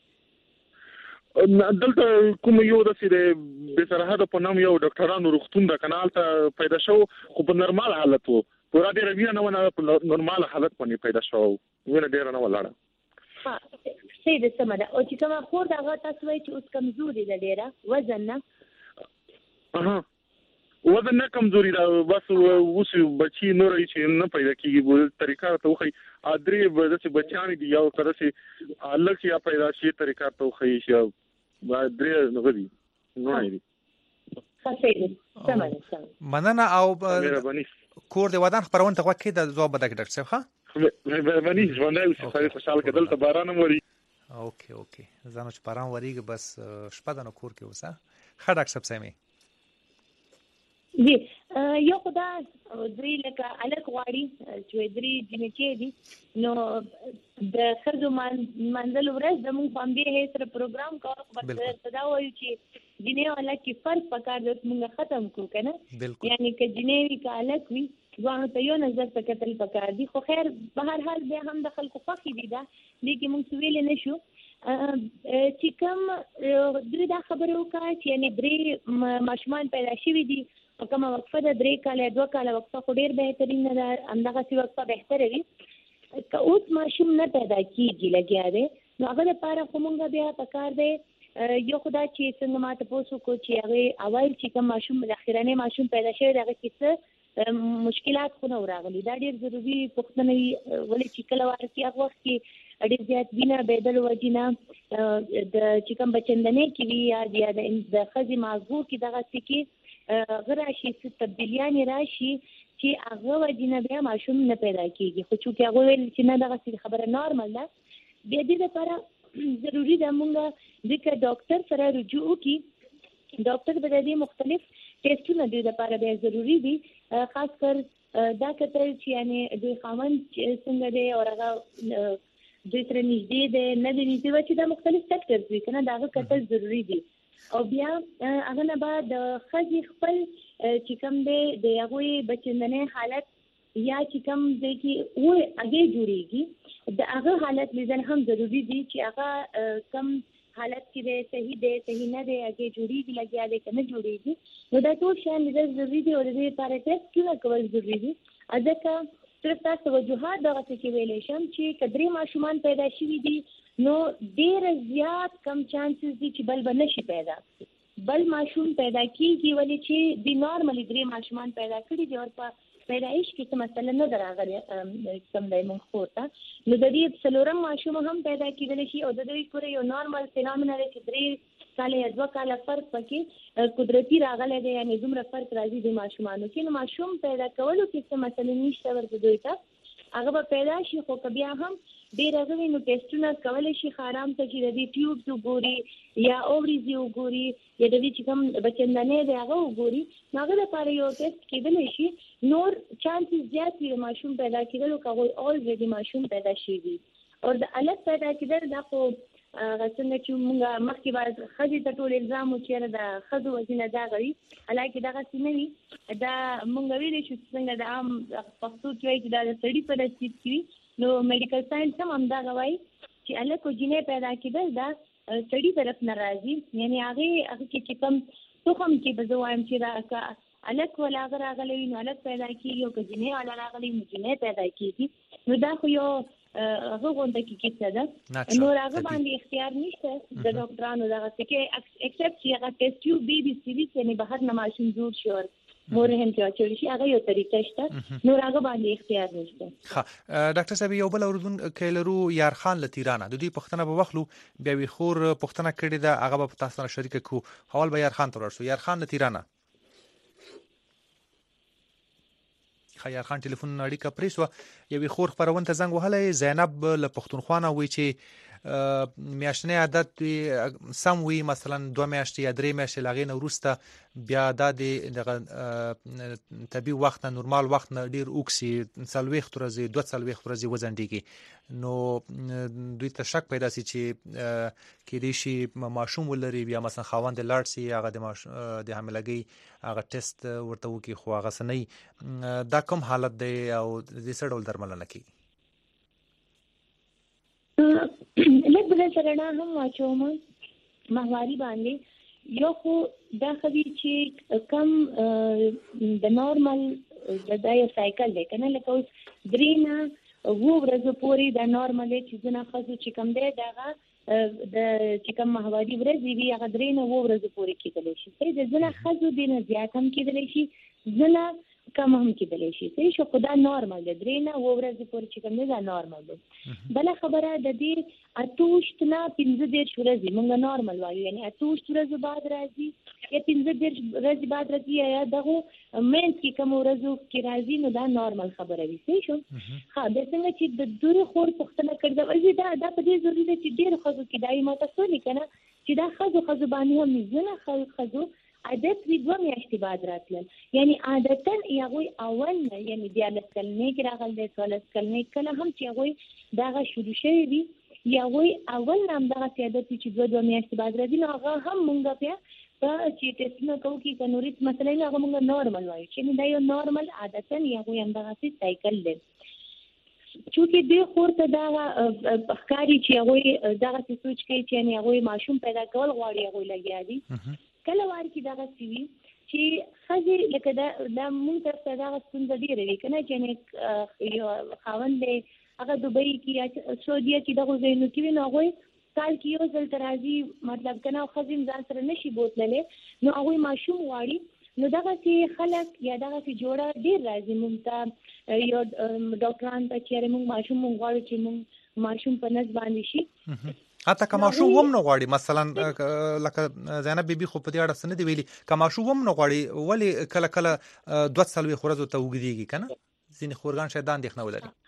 دلته کوم یو د سره به سرحد په نوم یو ډاکټرانو روغتون د کانال ته پیدا شو خو په نورمال حالت وو پورا ډېر وینه نه په نورمال حالت باندې پیدا شو وینه ډېر نه ولاړه. ها سید سمدا او چې کوم خور دا تاسو وایي چې اوس کمزوري ده ډېره وزن نه وزن نه کمزوري دا بس اوس بچي نور چې نه پیدا کیږي طریقه ته وخی ادري چې بچیان دي یو تر سي الګ یا پیدا شي طریقه ته وخی شي درې نغدي نه دي خاصه سمه مننه او کور د ودان خبرونه ته وکړه د ځواب د ډاکټر صاحب ښه مهرباني ژوندۍ اوسې خو خوشاله کېدل ته باران وري اوکې زانو چې باران وریږي بس شپه د کور کې اوسه ښه ډاکټر صاحب سمي جی یو خدا درې لکه الګ غواړي چې درې جنکې دي نو د خرجو منځل ورځ د مونږ باندې هیڅ پروګرام کوو بس دا وایي چې جنې والا کې فرق پکار د مونږ ختم کو کنه یعنی چې جنې وی کالک وی ځوانو ته یو نظر په کتل پکار دي خو خیر به هر حال به هم د خلکو خوښي دي دا لیکن مونږ ویل نه شو چې کوم درې دا خبرو کا چې یعنی درې ماشومان پیدا شوي دي کوم وقفه د 3 کاله 2 کاله وقفه خو ډیر بهترین نه ده همدغه سی وقفه بهتره وي که اوس ماشوم نه پیدا کیږي لګیا دی نو هغه لپاره خو مونږ بیا پکار دی یو خدا چې څنګه ماته پوسو کو چې هغه اول چې کوم ماشوم د اخیرانه ماشوم پیدا شوی دغه کیسه مشکلات خو نه راغلي دا ډیر ضروری پوښتنه ولې چې کله ورته هغه وخت کې ډیر زیات وینه بدل وجینا د چې کوم بچندنه کې وی یا د خزي مازغو کې دغه سکی غراشي څه تبدیلیان راشي چې هغه وجینا بیا ماشوم نه پیدا کیږي خو چې هغه ویل چې نه دغه خبره نارمل ده د دې لپاره ضروری ده مونږ د ډاکټر سره رجوع کی ډاکټر به د مختلف ټیسټونه د لپاره به ضروری دي خاص کر دا کتل چې یعنی د خاوند څنګه دی او هغه د تر نږدې دی نه د نږدې چې دا مختلف فیکټرز دي کنه دا کتل ضروری دي او بیا هغه نه بعد خځې خپل چې کوم دی د هغوی بچندنه حالت یا چې کوم دی کې و هغه جوړیږي د هغه حالت لیدل هم ضروری دي چې هغه کم حالت کې دی صحیح نه دی هغه جوړیږي لګیا دی کنه جوړیږي نو دا ټول شان لیدل ضروری دي او د دې لپاره ټیسټ کول ضروری دي ځکه صرف تاسو وجوهات دغه څه ویلې شم چې کدرې ماشومان پیدا شوي دي نو ډیر زیات کم چانسز دي چې بل بنشي پیدا بل ماشوم پیدا کیږي ولې چې د نارملی درې ماشومان پیدا کړي دي او په پیدایش کې څه مسله نه دراغلي کوم دای مونږ خورته نو د دې څلورم ماشوم هم پیدا کېدل شي او د دې پورې یو نارمل فینومنا دی چې 3 کاله یا 2 کاله فرق پکې قدرتي راغلی دی یعنی دومره فرق راځي د ماشومانو کې نو ماشوم پیدا کولو کې څه مسله نشته ورته دوی ته هغه به پیدا شي خو بیا هم ډیر هغه نو ټیسټونه کولای شي خارام ته چې د دې ټیوبز وګوري یا اوریزي وګوري یا د دې چې کوم بچندنه دی هغه وګوري نو هغه لپاره یو ټیسټ کېدلی شي نور چانسز زیات وي ماشوم پیدا کېدلو کوي اولریډي ماشوم پیدا شي وي او د الګ پیدا کېدل دا خو څنګه چې موږ مخکې باید خځې ته ټول الزام وچېره د ښځو وزینه دا غوي حالکه دغسې نه وي دا موږ ویلی شو څنګه د عام پښتو کې وایي چې دا د سړي په نصیب کې وي نو میډیکل ساینس هم همدغه وایي چې الګ او جینۍ پیدا کېدل دا سړي طرف نه راځي یعنی هغې کې چې کوم تخم کې به زه وایم چې دا الګ ولا هغه راغلی وي نو الګ پیدا کېږي او که جینۍ والا راغلی نو جینۍ پیدا کېږي نو دا خو یو هغه غونډه کې کیسه ده نو هغه باندې اختیار نشته د ډاکټرانو دغه څه کې ایکسپټ چې هغه ټیسټ ټیوب بي بي سی وی یعنی بهر نه ماشوم جوړ شي او مور هم چې شي هغه یو طریقه شته نو هغه باندې اختیار نشته ها ډاکټر صاحب یو بل اوردون کیلرو یار خان لتیرانه د دې پښتنه به وخلو بیا وی خور پښتنه کړي دا هغه په تاسو سره شریک کو حوال به یار خان تر ورسو یار خان لتیرانه خیر خان ټلیفون اړیکه پریسو یوې خور خبرون ته زنګ وهلې زینب له پښتونخوا نه وی چې میاشتنې عادت سم وی مثلا 2 میاشتې یا 3 میاشتې لاغې نه وروسته بیا د طبي وخت نورمال وخت نه ډیر اوکسي 40 ورځې 240 ورځې وزن دیږي نو دوی ته شک پیدا سي چې کې دې شي ماشوم ولري بیا مثلا خاوند لاړ سي هغه د حاملګي هغه ټیسټ ورته وکي خو هغه سنې دا کوم حالت دی او د څه ډول درملنه کوي لږ بل سره نه هم واچوم ماهواري باندې یو خو دا خو چې کم د نورمال د یو سایکل دی کنه لکه اوس درینه وو ورځې پورې د نورمال چې نه خاصو چې کم دی دغه د چې کوم ماهواري ورځې وي هغه درینه وو ورځې پورې کېدلی شي د ځنه خاصو دینه زیات هم کېدلی شي ځنه کم هم کېدلی شي صحیح شو خو دا نارمل دی 3 نه 9 ورځې پورې چې کوم دی دا نارمل دی بله خبره د دې 28 نه 15 ورځې موږ نارمل وایو یعنی 28 ورځې بعد راځي یا 15 ورځې بعد راځي یا دغه منځ کې کوم ورځو کې راځي نو دا نارمل خبره وي صحیح شو ها د څنګه چې د دوري خور پښتنه کړه دا په دې ضروري ده چې ډېر خزو کې دای ماته سولې کنه چې دا خزو باندې هم مزونه خزو عادت وی 2 میاشتې بعد راتلل یعنی عادتاً یغوی اول نه یعنی بیا لسکلنې کې راغل د 16 کلنې کله هم چې یغوی دغه شروع شوی وي یغوی اول نام دغه عادت چې 2 میاشتې بعد راځي نو هغه هم مونږ بیا په چې ټیسټونه کوو کې کنوريت مثلا هغه مونږ نارمل وایو چې دا یو نارمل عادتاً یغوی هم دغه سایکل دی چونکې د خور ته دا ښکاری چې هغه دغه سوچ کوي چې یعنی هغه ماشوم پیدا کول غواړي هغه لګیا دي کله وار کې دغه سوي چې خځې لکه دا مونږ ته دغه ستونزه ډېره وي کنه چې یو خاوند دی هغه دوبۍ کې یا سعودي کې دغه ځایونو کې نو هغه کال کې یو ځل ترازی مطلب کنه خځې ځان سره نشي بوتللې نو هغه ماشوم غواړي نو دغه چې خلک یا دغه چې جوړه ډېر راځي مونږ ته یو ډاکټران ته چې موږ ماشوم غواړو چې موږ ماشوم په نس باندې شي اته کماشو ووم نه غواړي مثلا لکه زینب بیبي خو په دې اړه سن دی ویلي کماشو ووم نه غواړي ولی کله کله 2 سالوي خورزو ته وګديږي کنه ځینې خورګان شیطان دی خنه ولري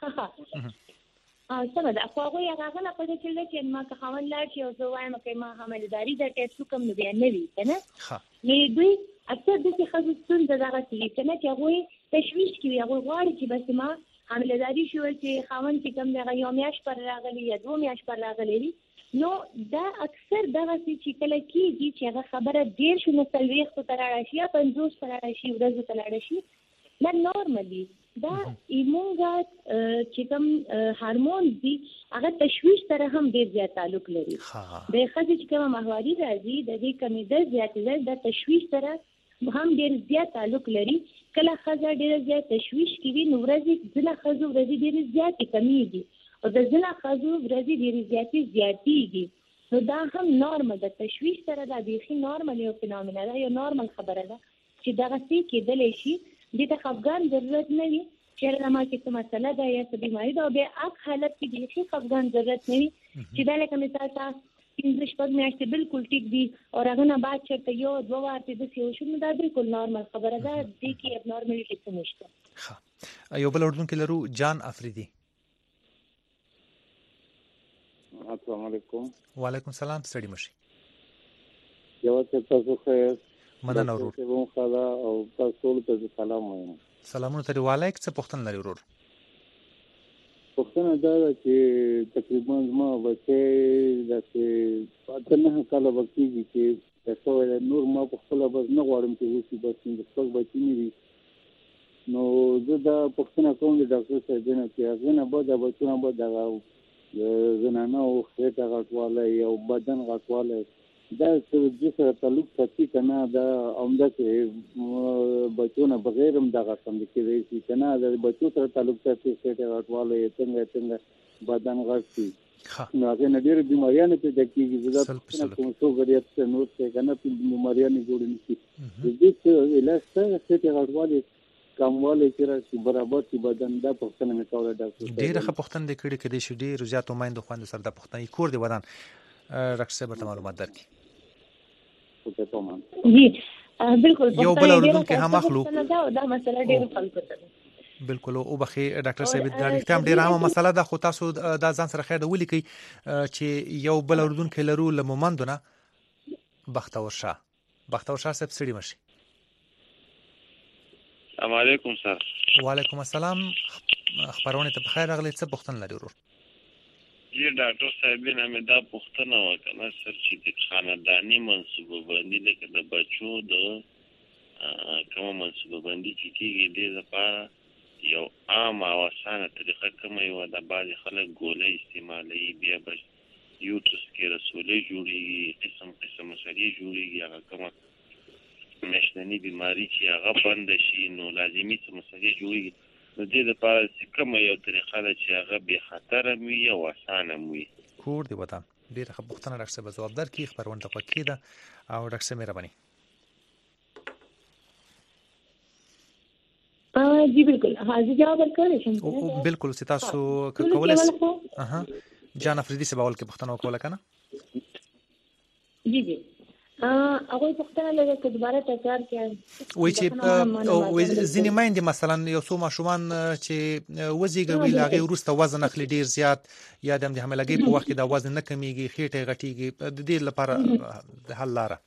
څنګه دا خو هغه نه پدې چې ما که خاون لا چې او زه وایم چې ما حاملداري د ټیسټ کوم نه بیان نه وی کنه نه دوی اکثر د څه خصوصون دغه چې کنه چې هغه تشویش کوي هغه غواړي چې بس ما حاملداري شو چې خاون چې کوم دغه یو میاش پر راغلی یا 2 میاش پر راغلی نو دا اکثر دغه چې کله کېږي چې هغه خبره ډېر شو نو 40 تر راشي یا 50 تر راشي ورځو تر راشي دا نورمالي دا ایمونګات چې کوم هورمون دي هغه تشویش سره هم ډېر زیات تعلق لري د خځې چې کوم ماهواري راځي د دې کمیده زیات د تشویش سره هم ډېر زیات تعلق لري کله خځه ډېر زیات تشویش کوي نو ورځې ځله خځو ورځې ډېر زیات کمیږي او د ځله خځو ورځې ډېر زیاتېږي نو دا هم نورمال د تشویش سره دا بیخي نورمال یو فینومنا ده یو نورمال خبره ده چې دغه څه کېدلی شي دې ته خفګان ضرورت نه وي چې ما کې څه مسله ده یا څه بیماري ده او بیا هغه حالت کې بیخي خفګان ضرورت نه وي چې دا لکه مثال ته 15 میاشتې بالکل ټیک دي او هغه نه بعد چې یو 2 وارته د سیو شو نو دا بالکل نورمال خبره ده دې کې اب نورمالي څه نشته یو بل اردن کې لرو جان افریدي السلام علیکم وعلیکم السلام سړی مشي یو څه تاسو خیر مننه ورور ته خلا او تاسو ته سلام وایم سلامونه تری وعلیک څه پوښتنه لري ورور پوښتنه دا چې تقریبا ما وکه چې پاتنه کله وکیږي چې تاسو نور ما په خپل بس نه غواړم چې وسی بس د خپل بچی نه نو زه دا پوښتنه کوم د ډاکټر صاحب نه چې هغه نه به د بچو نه به زنانه او خېټه غټواله او بدن غټواله دا څه سره تعلق ساتي کنه دا عمده کې بچونه بغیر هم دا څنګه کېږي چې کنه دا بچو سره تعلق ساتي خېټه غټواله څنګه بدن غټي نو هغه نه ډېر بیماریاں پیدا کیږي دا کوم څو غریت څه نو څه کنه بیماریاں جوړې نشي د دې علاج څه خېټه غټواله کمواله چې برابر چې بدن دا پښتنه مې کوله ډاکټر ډېر ښه پښتنه د کړي کې د شې ډېر زیات ومایند خوند سره د پښتني کور دی ودان رکسه به معلومات درکې جی بالکل یو بل اردن کې هم اخلو دا مسله ډېر خلکو ته بالکل او بخي ډاکټر صاحب د اړتیا ډېر عامه مسله ده خو تاسو دا ځان سره خیر د ولیکي چې یو بل اردن کې لرو لمومندونه بختور شاه صاحب سړي مشي السلام علیکم سر وعلیکم السلام خبرونه ته بخیر راغلی څه پوښتنه لري ورور جی ډاکټر صاحب نه مې دا پوښتنه وکړه سر چې د خاندانی منصوبه بندي لکه د بچو د کوم منصوبه بندي چې کیږي د لپاره یو عام او اسانه طریقه کومه یو د بعض خلک ګولې استعمالي بیا به یوټس کې رسولې جوړيږي قسم مسلې جوړيږي هغه کومه مشننی بیماری چې هغه بند شي نو لازمي څه مسلې جوړيږي نو دې لپاره چې کوم یو طریقه ده چې هغه به خطر وي او اسانه وي کور دی وطن ډیره ښه پوښتنه راکسه به جواب درکې خبرونه ته پکې ده او راکسه مهرباني جی بالکل حاضر جواب ورکړم شم بالکل تاسو کولای جان افریدي سباول کې پښتنو کوله کنه جی جی هغه پښتنه لږه که دوباره تکرار کړئ وای چې ځینې مایندې مثلا یو څو ماشومان چې وزیږوي لاغي ورسته وزن اخلي ډیر زیات یا د حملګي په وخت کې د وزن نه کمیږي خېټه غټيږي د دې لپاره حل لاره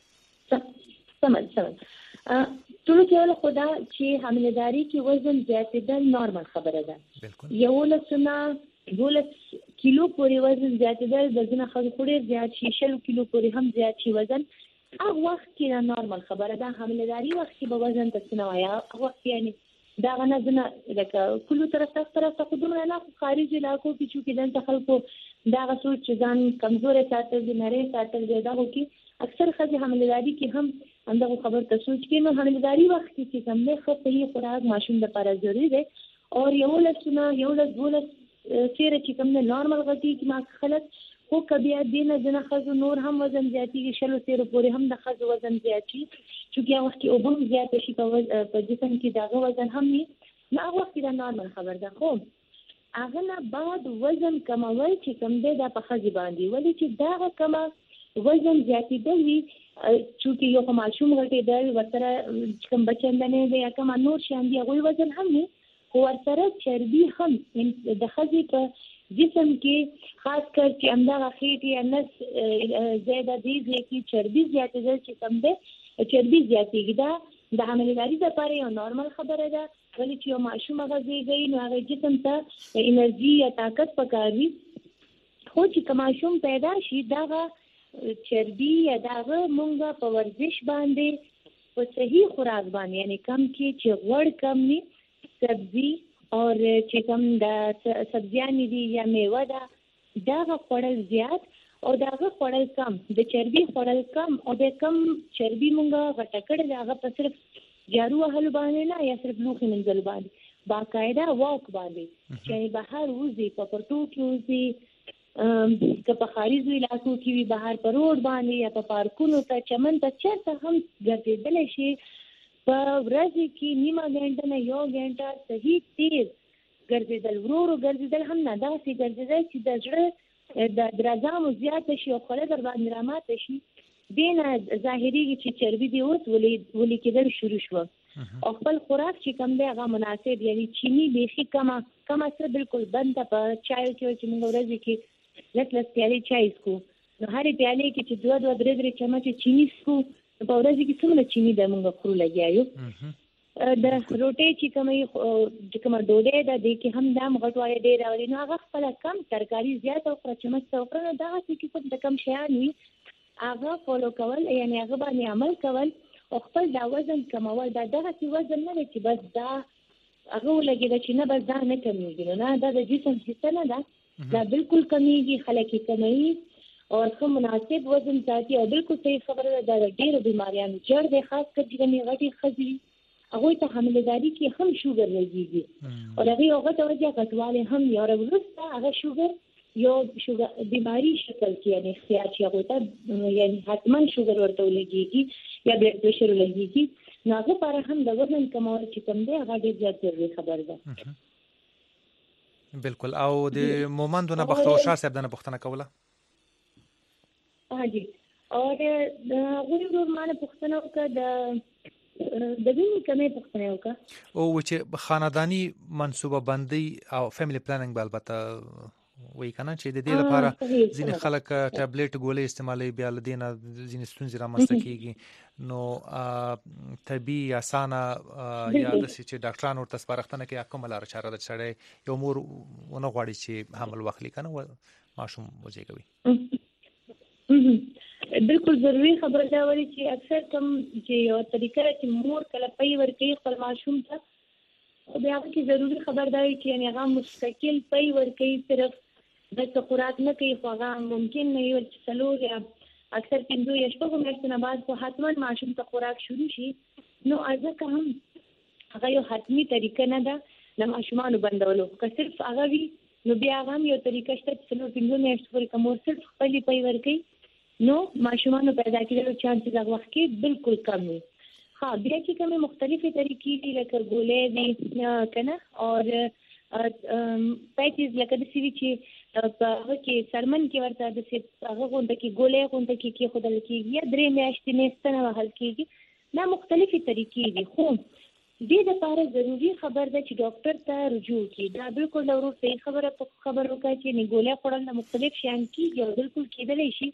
سمج ټول کې خدا چې حملداري کې وزن زیاتېدل نورمال خبره ده یو لسنه 12 کیلو پورې وزن زیاتېدل د ځنه خلکو ډېر زیات شي 6 کیلو پورې هم زیات شي وزن هغه وخت کې نورمال خبره ده حملداري وخت کې به وزن تسنه وایي هغه وخت یعنی دا غنه ځنه لکه کلو طرف خودونه نه خارجي علاقو کې چې دلته خلکو دا غوښتل چې ځان کمزورې ساتل دي نری ساتل دي دا هو کې اکثر خځې حملداري کې هم اندغه خبر ته سوچ کې نو حملداري وخت کې کوم نه خو صحیح خوراک ماشوم لپاره ضروري دی او یو لسونه یو لس بولس چیرې چې کوم نه نورمال غټي کې ما خلک خو کبي دینه جنا خزو نور هم وزن زیاتیږي شلو تیر پورې هم د خزو وزن زیاتی چې هغه وخت کې او هم زیات شي په جسم کې دا وزن هم نه هغه وخت دا نورمال خبر ده خو هغه نه بعد وزن کمول چې کوم دی دا په خزي باندې ولې چې دا کما وزن زیاتېدلی چې یو ماشوم غټېدل ورسره کوم بچندنه دی یا کوم نور شان دی هغه وزن هم نه خو ورسره چربي هم د خزي په جسم کې خاص کر چې اندغه خېټه یا نس زیاده دي چې چربي زیاتېدل چې کوم دی چربي زیاتېږي دا د حملداري لپاره یو نورمال خبره ده ولې چې یو ماشوم غزيږي نو هغه جسم ته انرژي یا طاقت پکاري خو چې کوم ماشوم پیدا شي دا چربي یا داغه مونږه په ورزش باندې په صحیح خوراک باندې یعنی کم کې چې غوړ کم ني سبزي او چې کم د سبزيانې دي یا میوه ده داغه خوړل زیات او داغه خوړل کم د چربي خوړل کم او د کم چربي مونږه غټ کړل هغه په صرف جارو وهل باندې نه یا صرف لوخي منځل باندې باقاعده واک باندې چې بهر وځي په پورتو کې وځي که په خارجي علاقو کې وي بهر په روډ باندې یا په پارکونو ته چمن ته چېرته هم ګرځېدل شي په ورځ کې نیمه غنټه نه یو غنټه صحیح تیز ګرځېدل ورو ګرځېدل هم نه داسې ګرځېدل چې د زړه د درزامو زیات شي او خلک در باندې رامات شي دینه ظاهري چې چربي دی اوس ولې کېدل شروع شو او خپل خوراک چې کم دی هغه مناسب یعنی چینی بیخي کم سره بالکل بند په چای کې چې موږ ورځ کې لس پیالې چای سکو نو هرې پیالې کې چې 2 3 چمچ چینی سکو په ورځ کې څومره چینی د موږ خورو لګیایو د روټي چې کومه ډوډۍ ده د کې هم د مغټوای ډېر راوړي نو هغه خپل کم ترکاری زیات او چمچ څوکره نو دا چې کوم د کم شیان وي هغه فالو کول یعنی هغه باندې عمل کول او خپل دا وزن کمول دا دغه وزن نه چې بس دا هغه ولګي چې نه بس دا نه کمیږي نه دا د جسم حصہ نه ده دا بالکل کمیږي خلک کموي او څو مناسب وزن ساتي او بالکل صحیح خبره ده د ډېرو بیماریانو جړ د خاص کر چې غټي خزي هغه ته حملداري کې هم شوګر لګيږي او هغه هغه ته وجه غټواله هم یو ورسته هغه شوګر بیماری شکل کې یعنی اختیار شي هغه ته یعنی حتما شوګر ورته لګيږي یا بلډ پريشر لګيږي نو هغه پر هم د وزن کمول چې کوم دی هغه ډېر زیات ضروري خبر ده بالکل او د مومندونه بختور شاه صاحب دنه پښتنه کوله ها جی او د غوړي ورمانه پښتنه وکړه د وینې کمې پښتنه وکړه او چې خاندانی منصوبه بندي او فیملی پلانینګ به البته وای کنه چې د دې لپاره ځینې خلک ټابلیټ ګولې استعمالي بیا لدینه ځینې ستونزې رامنځته کیږي نو طبي اسانه یا د چې ډاکټرانو ورته سپارښتنه کوي کومه لار چاره د چړې یو مور ونه غواړي چې حمل واخلي کنه ماشوم وځيږي بالکل ضروری خبره دا وری چې اکثر کم چې یو طریقه چې مور کله پي ورکي خپل ماشوم ته او بیا کې ضروری خبرداري چې یعنی هغه مستقل پي ورکي صرف د خوراک نه کوي خو هغه ممکن نه یو چې څلور یا اکثر 5 یا 6 میاشتې بعد خو حتما ماشوم ته خوراک شروع شي نو ځکه هم هغه یو حتمی طریقه نه ده د ماشومانو بندولو که صرف هغه وي نو بیا هغه یو طریقه شته چې څلور 5 میاشتې پورې کوم صرف خپل پي ورکي نو ماشومانو پیدا کېدلو چانس د وخت کې بالکل کم وي ها بیا چې کومه مختلفه طریقې دي لکه ګولې دي کنه او پیچز لکه د سوي چې په هغه کې سرمن کې ورته د هغه غونډه کې ګولې غونډه کې خودل کېږي یا درې میاشتې نستنه وهل کېږي دا مختلفه طریقې دي خو دې لپاره ضروری خبر ده چې ډاکټر ته رجوع کړي دا بالکل ضروري صحیح خبره وکړي چې نه ګولې خوړل د مختلف شیان کې یو بالکل کېدلی شي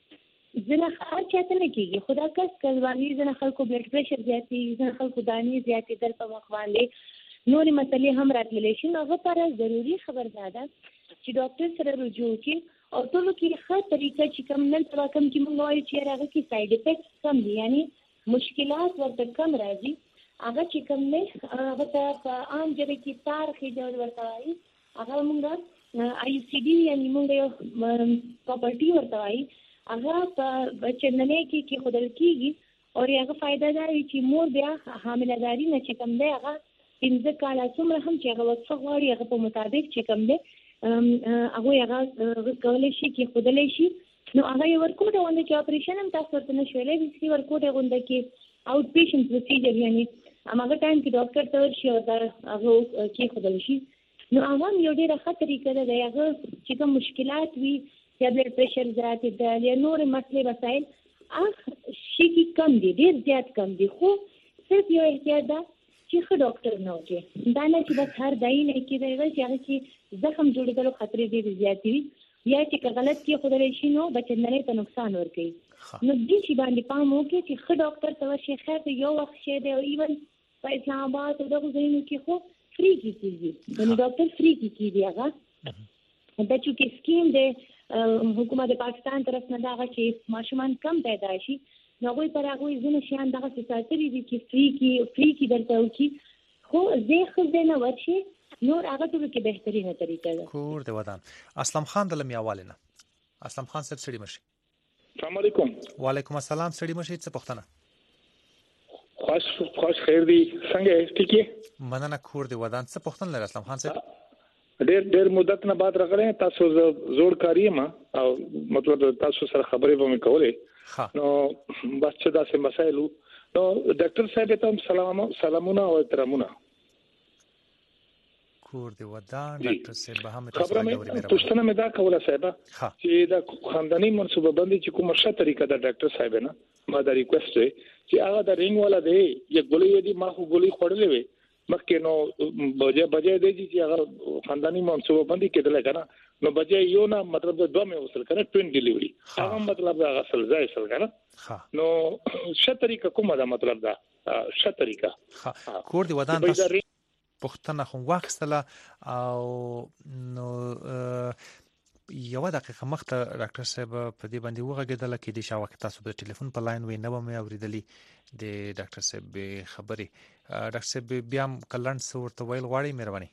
زنه هر چاته نه کېږي خدا کس کلوانی زنه خلکو بلډ پريشر زیاتې زنه خلکو دانی زیاتې در په مخ باندې نورې مسلې هم راتللی شي هغه لپاره ضروری خبر ده چې ډاکټر سره رجوع کړي او ټول کې ښه طریقه چې کوم نن په کوم کې موږ وایو چې هغه کې ساید افیکټس کم دي یعنی مشکلات ورته کم راځي هغه چې کوم نه هغه ته په عام ځای کې تاریخي ډول ورته وایي هغه موږ IUCD یعنی موږ یو پراپرټي ورته وایي هغه په چندنې کې خودل کېږي او هغه فائدہ دا وي چې مور بیا حاملګاری نه چې کوم دی هغه 15 کاله څومره هم چې هغه وقفه غواړي هغه په مطابق چې کوم دی هغه کولای شي کې خودلای شي نو هغه یو ورکوټ باندې چې اپریشن هم تاسو ورته نشولې وي ورکوټ باندې کې آوټ پیشنټ پروسیجر یعنی هغه ټایم کې ډاکټر ته ورشي او دا هغه کې خودل شي نو هغه یو ډېر ښه طریقه ده هغه چې کوم مشکلات وي یا بلډ پريشر زیات دی یا نور مسلې وسایل شي کې کم دي ډېر زیات کم دي خو صرف یو احتیاط ده چې ښه ډاکټر نه وي دا نه چې بس هر دای نه کېږي چې هغه چې زخم جوړېدلو خطر ډېر زیات وي یا چې غلط کې خدای شي نو بچنه ته نقصان ورکړي نو دې چې باندې پام وکړي چې ښه ډاکټر ته ورشي خیر یو وخت شه دی او ایون په اسلام آباد او دغه ځایونو کې خو فری کیږي نو ډاکټر فری کیږي هغه دا چې سکیم دی حکومت پاکستان طرف نه دا چې ماشومان کم پیدا شي نو غوي پر هغه ځینې شیان دغه ساتري دي چې فری کی درته وکي خو زه خزنه ورشي نور هغه ټول کې بهترینه طریقه ده کور دی ودان اسلام خان د لمیاوالنه اسلام خان صاحب سړي مشي السلام علیکم وعلیکم السلام سړي مشي څه پوښتنه خوش خیر دی څنګه ټیک مننه کور دی ودان څه پوښتنه لري اسلام خان صاحب ډېر مدت نه بعد راغلی تاسو زوړ کاری ما او مطلب تاسو سره خبرې به مې کولې نو بس چې دا څه مسایل نو ډاکټر صاحب ته سلامونه او احترامونه کور دی ودان ډاکټر صاحب هم تاسو راغوري پښتنه مې دا کوله صاحب چې دا خاندانی منصوبه بندي چې کومه ښه طریقه دا ډاکټر صاحب نه ما دا ریکوست چې هغه دا رینګ والا دی یا ګولې دی ما خو ګولې خورلې وي مکه نو بجې دی چې هغه خاندانی منصوبه بندي کېدل کنه نو بجې یو نه مطلب دوه مې وصل کنه ټوین ډیلیوري هغه مطلب دا اصل ځای اصل کنه نو ښه طریقه کومه دا مطلب دا ښه طریقه کور دی ودان پښتنه خو واخستله او نو یو دقیقه مخته ډاکټر صاحب په دې باندې وغږیدل کې د شاوه کې تاسو په ټلیفون په لاین وې نه مې اوریدلې د ډاکټر صاحب خبرې ډاکټر صاحب بیا کلن څورته ویل غواړي مهرباني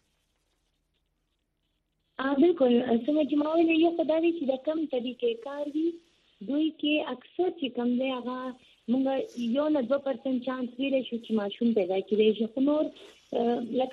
بالکل څنګه چې ما ویل یو خدای چې د کم طریقې کار دی دوی کې اکثر چې کم دی هغه موږ یو نه 2% چانس ویل شو چې ماشوم پیدا کړي شي خو نور لکه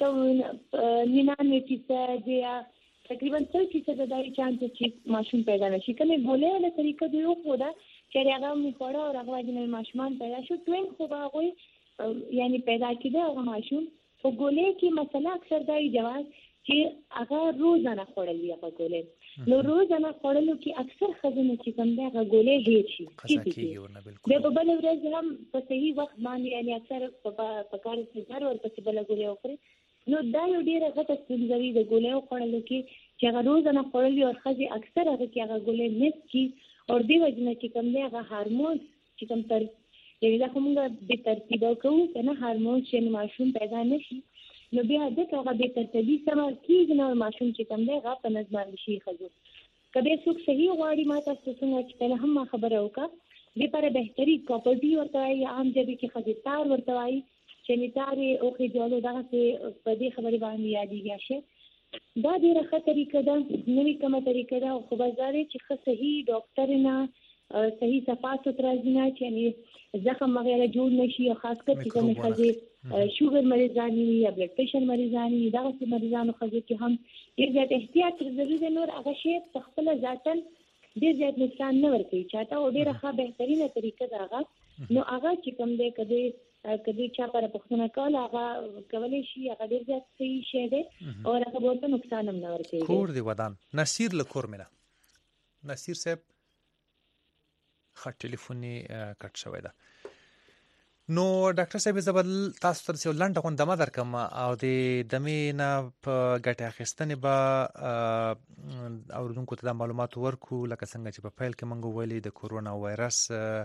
99% یا تقریبا 30% د چانس چې ماشوم پیدا نشي کله ګولې له طریقې دی خو دا چې هغه می پړه او هغه د ماشومان پیدا شو توین خو هغه یعنی پیدا کړي هغه ماشوم خو ګولې کې مسله اکثر دا جواز چې هغه روزانه خوړل وي هغه ګولې نو روزانه خوړلو کې اکثر خزنه چې کوم دا هغه ګولې هېڅ شي د په بل ورځ هم په صحیح وخت باندې یعنی اکثر په کار کې ور پسې بل ګولې وخوري نو دا یو ډیره غټه ستونزه ده د ګولې خوړلو کې چې هغه روزانه خوړل او خزي اکثر هغه کې هغه ګولې مس کی او دی وجنه چې کوم دی هغه هورمون چې کوم تر یعنی دا کومه به ترتیب کوو کنه هورمون چې ماشوم پیدا نشي نو بیا د هغه به ترتیب سم کیږي نو ماشوم چې کوم دی هغه په نظم شي خزو کله څوک صحیح غواړي ما تاسو څنګه چې کله هم خبره وکړه به پر بهتري پراپرټي ورته یا عام ځای کې خديتار ورته وایي چې میتاري او کې جوړو دغه په دې خبرې باندې یادېږي شه دا ډیره ښه طریقه ده نوې کومه طریقه ده خو بازاري چې صحیح ډاکټر نه صحیح صفات ترازینه چې زخم وغیرہ جوړ نشي او خاص کر چې کومه خزي شوګر مریضانی یا بلډ پريشر مریضانی دغه مریضانو خزي کې هم ډیر زیات احتیاط ضروري دی نور هغه شی خپل ذاتن ډیر زیات نقصان نه ورکوي چاته او ډیره ښه بهترینه طریقه ده هغه نو هغه چې کوم دی کده کدی چا پر پښتنه کول هغه کولای شي هغه ډیر زیات صحیح شي دی او هغه به نقصان هم نه ورکوي. کور دی ودان نصیر لکور مینا نصیر صاحب خط ټلیفوني کټ شوی دا. نو ډاکټر صاحب زبل تاسو ته یو لنډه غونډه درکم او د دمې نه په ګټه اخیستنې به اوردونکو ته د معلومات ورکو لکه څنګه چې په پیل کې موږ ویلي د کورونا وایرس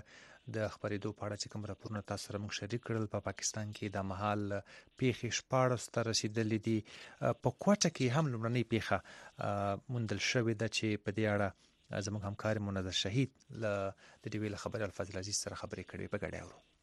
د خبرېدو په اړه چې کوم راپورونه تاسو سره موږ شریک کړل په پاکستان کې د مهال پیښې 14 ته رسیدلې دي. په کوټه کې هم لومړنۍ پیښه موندل شوې ده چې په دې اړه زموږ همکار منظر شهید د دې ویل خبرې الفاظ العزیز سره خبرې کړې په ګډه اورو.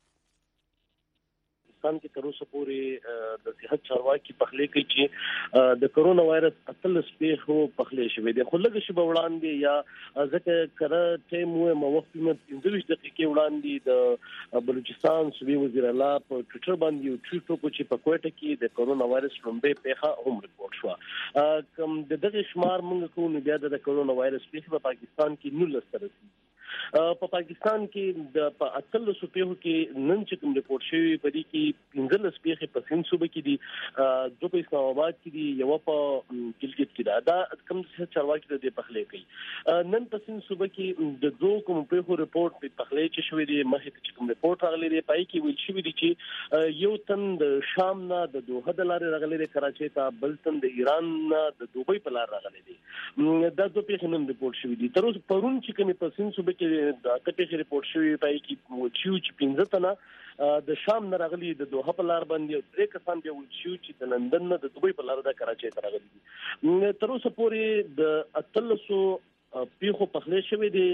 پاکستان کې تر اوسه پورې د صحت چارواکي پخلی کوي چې د کرونا وایرس اتل سپیخو پخلی شوی دی خو لږ شی وړاندې یا ځکه کړه ټیم مو وخت په 15 دقیقې وړاندې د بلوچستان صوبې وزیر اعلی په ټویټر باندې یو ټویټ وکړ چې په کوټه کې د کرونا وایرس لومړی پیښه هم ریپورت شو. کوم د دغه شمار موږ کوو بیا د کرونا وایرس پیښه په پاکستان کې 19 تر په پاکستان کې د په اتل صوبو کې نن چې کوم ریپورت شوی په دې کې 15 پیښې په سند صوبې کې دي دوه په اسلام آباد کې دي یو په ګلګت کې دا کوم څه چارواکي د پخلی کوي. نن په سند صوبې کې د دوه کوم پیښو ریپورت په پخلی چې شوی دی مخکې چې کوم ریپورت راغلی دی پای کې ویل شوی دی چې یو تن د شام نه د دوحه د لارې راغلی دی کراچۍ ته بل تن د ایران نه د دوبۍ په لار راغلی دی. دا دوه پیښې نن ریپورت شوی دي. تر اوسه پرون چې کوم په سند صوبې کې د اته ریپورت شوی پای کې چې 15 تنه د شام نه راغلي د دوحه په لار باندې 3 کسان به چې د لندن نه د دوبۍ په لار د کراچۍ ته راغلي دي. تر اوسه پورې د اتلسو پیښو پخلی شوی دی.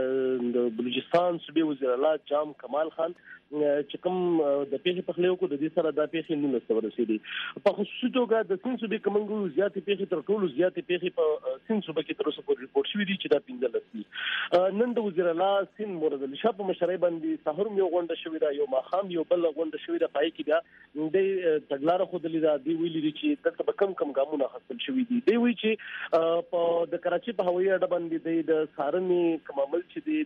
د بلوچستان صوبې وزیر اعلی جام کمال خان چې کوم د پیښې پخلی وکړو د دې سره د پیښې 19 ورسېدي. په خصوصي توګه د سند صوبې کومنګو زیاتې پیښې تر ټولو زیاتې پیښې په سند صوبې کې تر اوسه پورې ریپورت شوې دي چې دا 15 دي. نن د وزیر اعلی سند مراد علي شاه په مشرۍ باندې سحر یو غونډه شوې ده یو ماخام یو بل غونډه شوې ده پای کې بیا د تګلارې خودلې ده دی ویلي دي چې دلته کم ګامونه حاصل شوې دي. دی وی چې په د کراچۍ په هوایي اډه باندې د سارنې کوم عمل چې دی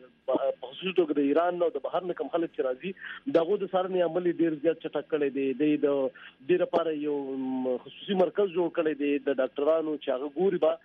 د خصوصي توګه د ایران او د بهر نه کوم خلک چې راځي دغه د سارنې عمل ډیر زیات چټک کړي دی د ډیر لپاره یو خصوصي مرکز جوړ کړي دی د ډاکټرانو چې هغه ګوري با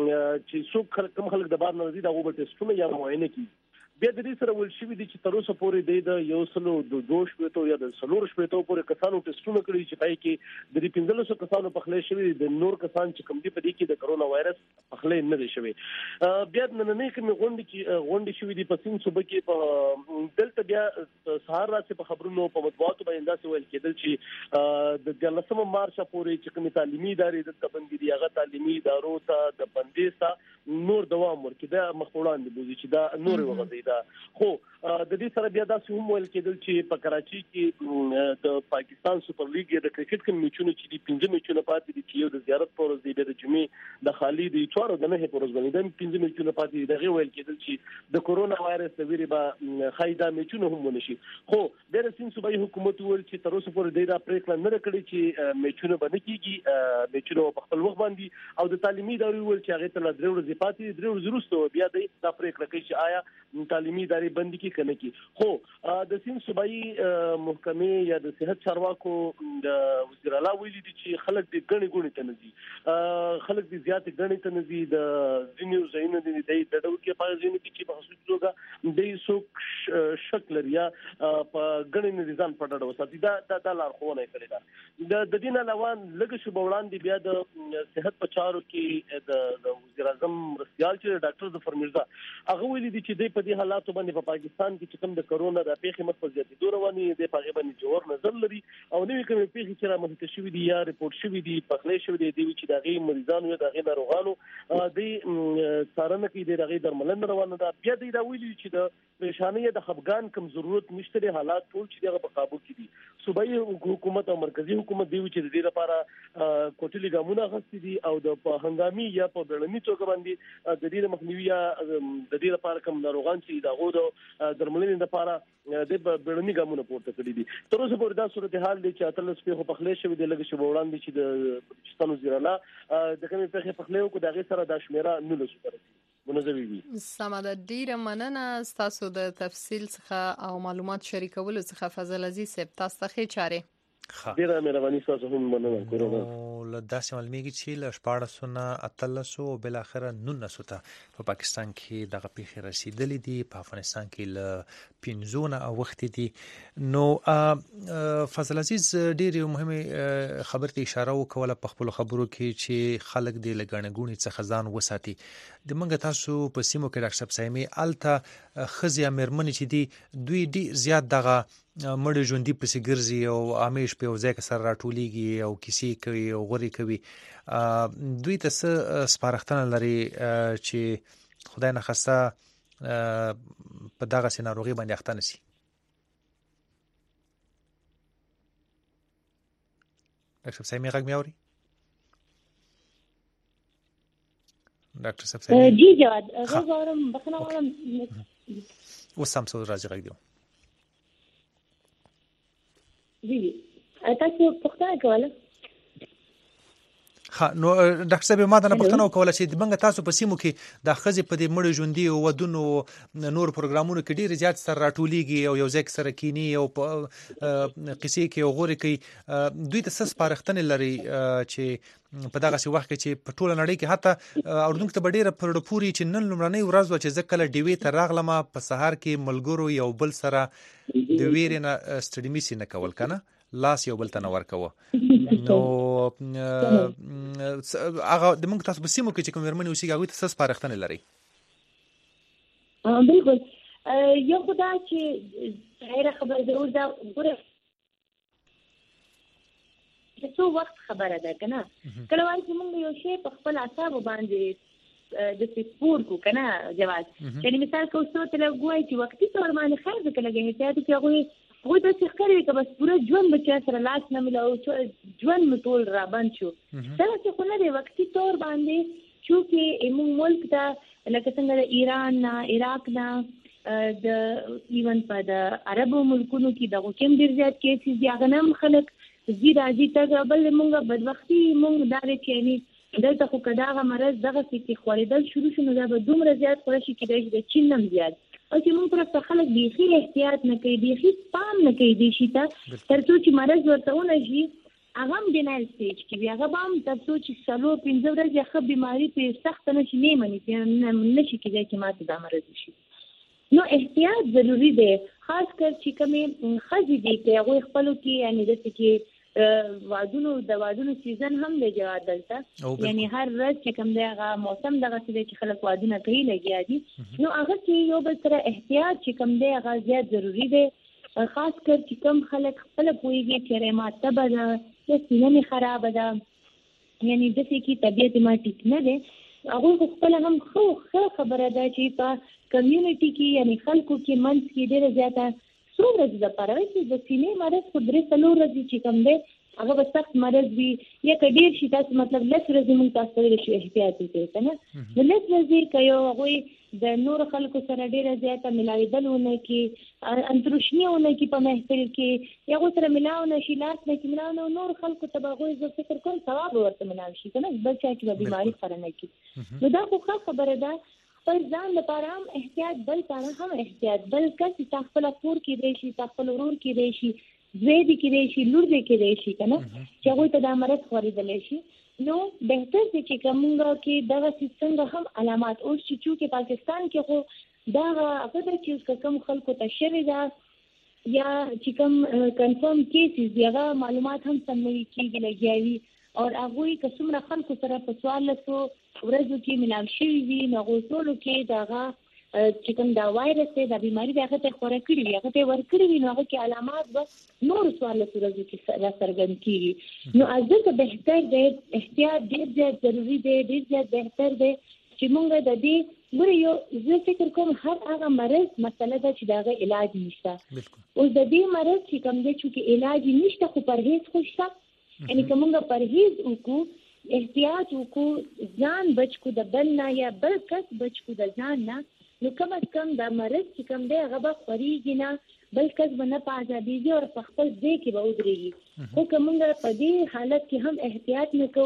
چې څوک کوم خلک د بهر نه راځي دغه به ټیسټونه یا معاینه کوي. بیا د دې سره ول شوی دي چې تر اوسه پورې د یو سلو د 2 یا د 3 پورې کسانو ټیسټونه کړي چې پای کې د 1500 کسانو پخلی شوی د نور کسان چې کوم دي په دې کې د کرونا وایرس پخلی نه دی شوی. بیا نننې کوم غونډې شوې دي په سند صوبې کې په دلته بیا سهار راځي په خبرونو په مطبوعاتو باندې داسې ویل کېدل چې د 13 مارچ پورې چې کوم تعلیمي ادارې د تبندي دي هغه تعلیمي ادارو ته د بندیسه نور دوام ورکړي دا مخوړان دي بوزي چې دا نور وغځي. خو د دې سره بیا داسې هم ویل کېدل چې په کراچۍ کې د پاکستان سپر لیګ د کرکټ کوم میچونه چې د 15 میچونه پاتې دي چې یو د زیارت پورز دی د جمعې د خالي د 4 د نه پورز باندې د 15 میچونه پاتې دي دغه ویل کېدل چې د کورونا وایرس د ویری با خایدا میچونه هم ونشي. خو د رسین صوبایي حکومت ول چې تر اوسه پورې د پریکړه نه کړې چې میچونه باندې کیږي میچونه په خپل وخت باندې او د تعلیمي ادارې ول چې هغه ته د 3 ورځې پاتې 3 ورځې وروسته بیا د پریکړه کوي چې آیا تعلیمي ادارې بند کی کنه کی. خو د سند صوبایي محکمې یا د صحت چارواکو د وزیر اعلی ویلي دي چې خلک د غني ته نزي خلک د زیات غني ته نزي د ځینو ځایونو د دې ډول کې په ځینو کې چې په خصوصي توګه د سو شکل یا په غني نظام په ډول وساتي دا لارښوونه کړې ده. د دین علاوه لږ شو وړاندې بیا د صحت په چارو کې د وزیر اعظم رسیال چې ډاکټر ظفر مرزا هغه ویلي دي چې د په دې حالاتو باندې په پاکستان کې چې کوم د کرونا د پیښې مخ په زیاتېدو رواني دي په هغه باندې جوړ نظر لري او نوې کومې پیښې چې رامنځته شوې دي یا ریپورت شوې دي پخلی شوې دي چې دغه مریضانو یا دغه ناروغانو د څارنه کې دغه درملنه روانه ده. بیا د ویلي چې د پریشانۍ د خفګان کم ضرورت نشته حالات ټول چې دغه په قابو کې دي. صوبایي حکومت او مرکزی حکومت دی چې د دې لپاره کوټلي ګامونه غوښتي دي او د هنګامي یا په بیړني توګه باندې د دې مخنیوي یا د دې لپاره کوم ناروغان چې دغه د درملنې لپاره د بیړني ګامونه پورته کړی دي. تر اوسه پورې دا صورتحال دی چې اتلس په پخلی شوی دی لږ شو وړاندې چې د بلوچستان وزیر اعلی د کومې په پخلی وکړو دغه سره د شمیره 19 ورسېږي. منظمي وي. سمه ډیره مننه تاسو د تفصیل څخه او معلومات شریکولو څخه فضل عزیز صاحب. تاسو ته ښه چاره. ډیره مهرباني تاسو هم مننه کوم. له داسې معلومیږي چې له 1413 او بل اخره 1900 ته په پاکستان کې دغه پیښې رسیدلې دي، په افغانستان کې له 15 او وخت دي. نو فضل عزیز ډیره مهمه خبر ته اشاره وکوله په خپل خبرو کې چې خلک د لګڼګونی څخه ځان وساتي. د منګه تاسو په سیمو کې ډاکټر صاحب سایمه الته خزیا مرمن چې دي دوی ډی زیات دغه مړ ژوندۍ پسې ګرځي او همیش په ځای کې سره راټولېږي او کیسې کوي او غوري کوي. دوی ته څه سپارښتنه لري چې خدای نه خسته په دغه سيناروغي باندې اخته نشي؟ ډاکټر صاحب میغه میاوري؟ ډاکټر صاحب جی جواد غواړم بخنه غواړم وسام څو راځي غږ جی تاسو پوښتنه کوله؟ نو ډاکټر صاحب ما دا پوښتنه وکوله چې د منګه تاسو په سیمو کې د خزې په دې مړ ژوندۍ او ودونو نور پروګرامونو کې ډیر زیات سره راټولېږي او یو ځای سره کینی او قصې کې او غوري کوي. دوی ته څه سپارښتنه لري چې په دغه وخت کې چې په ټوله نړۍ کې حتی اردن ته ډیره پرډپوري چې نن لمړنۍ ورځ و چې ځکه له ډیوی ته راغلم په سهار کې ملګرو یو بل سره د ویرینه سټډیمیسي نه کول کنه لاس یو بل ته نور کوه. نو هغه د موږ تاسو په سیمو کې چې کوم ورمنې اوسېږي هغوی ته څه سپارښتنې لري؟ بالکل یو خو دا چې ظاهره خبره ضرور ده ګوره څو وخت خبره ده که نه کله وایي چې موږ یو شی په خپل اعصابو باندې داسې سپور کړو که نه جواز یعنې مثال که اوس ته لږ وایي چې وقتي طور باندې خیر ده که لږ احتیاط وکړي هغوی داسې ښکاري که بس پوره ژوند به چا سره لاس نه ملاو ژوند مې ټول رابند شو. دغسې خو نه دی وقتي طور باندې چونکې موږ ملک ته لکه څنګه د ایران نه عراق نه د ایون په د عربو ملکونو کې دغو کې هم ډېر زیات کیسز دي هغه نه هم خلک زی راځي تګ بل موږ بدبختي موږ دا دی چې یعنې دلته خو که دغه مرض دغسې کې خورېدل شروع شو نو دا به دومره زیات خوره شي کېدای شي د چین هم زیات او چې موږ طرف ته خلک بیخي احتیاط نه کوي بیخي پام نه کوي دې شي ته تر څو چې مرض ورته ونشي هغه هم ډینایل سټیج کې وي هغه به هم تر څو چې 4-5 ورځې ښه بیماري پرې سخته نه شي نه یې مني نه شي کېدای چې ماته دا مرض وشي. نو احتیاط ضروري دی خاص کر چې کومې ښځې دي که هغوی خپلو کې یعنې داسې کې د وادونو سیزن هم دی جواد دلته یعنی هر ورځ چې کوم دی هغه موسم دغسې دی چې خلک وادونه کوي لګیا دي نو هغه کې یو بل سره احتیاط چې کوم دی هغه زیات ضروري دی خاص کر چې کوم خلک خپله پوهېږي چې ما تبه ده یا سینه مې خرابه ده یعنی داسې کې طبیعت ما ټیک نه دی هغوی خو خپله هم ښه خبره ده چې په کمیونټي کې یعنی خلکو کې منځ کې ډېره زیاته څو ورځې دپاره چې د سینې مرض خو 3-4 ورځې چې کوم دی هغه به سخت مرض وي یا که ډېر شي تاسو مطلب 10 ورځې موږ تاسو ته ویلی شو احتیاط وکړئ که نه د 10 ورځې که یو هغوی د نورو خلکو سره ډېره زیاته ملاوېدل ونه کړي انتروشني ونه کړي په محفل کې یا هغوی سره ملاو نه شي لاس نه کړي ملاو نه نورو خلکو ته به هغوی زه فکر کوم ثواب به ورته ملاو شي که نه بل چا کې به بیماري خپره نه کړي نو دا خو ښه خبره ده خپل ځان لپاره هم احتیاط بل لپاره هم احتیاط بل کس چې تا خپله کور کېدی شي تا خپل ورور کېدی شي زوی دې کېدی شي لور دې کېدی شي که نه چې هغوی ته دا مرض خورېدلی شي نو بهتر دی چې که مونږ کې دغسې څنګه هم علامات اوس چې چونکې پاکستان کې خو دغه هغه ده چې که کوم خلکو ته شوې ده یا چې کوم کنفرم کیسز دي هغه معلومات هم سم نوي کېږي لګیا وي او هغوی که څومره خلکو سره په 1400 ورځو کې ملاو شوي وي نو هغوی ټولو کې د هغه چې کوم دا وایرس دی دا بیماري د هغه ته خوره کړي وي هغه ته یې ورکړي وي نو هغه کې علامات به نورو 1400 ورځو کې راڅرګند کېږي نو ځکه بهتر دی احتیاط ډېر زیات ضروري دی ډېر زیات بهتر دی چې موږ د دې ګوره یو زه فکر کوم هر هغه مرض مسله ده چې د هغه علاج نشته اوس د دې مرض چې کوم دی چونکې علاج یې نشته خو پرهیز خو شته یعنې که موږ پرهیز وکړو احتیاط وکړو ځان بچ کړو د بل نه یا بل کس بچ کړو د ځان نه نو کم از کم دا مرض چې کوم دی هغه به خورېږي نه بل کس به نه په ازادېږي او په خپل ځای کې به ودرېږي خو که موږ په دې حالت کې هم احتیاط نه کوو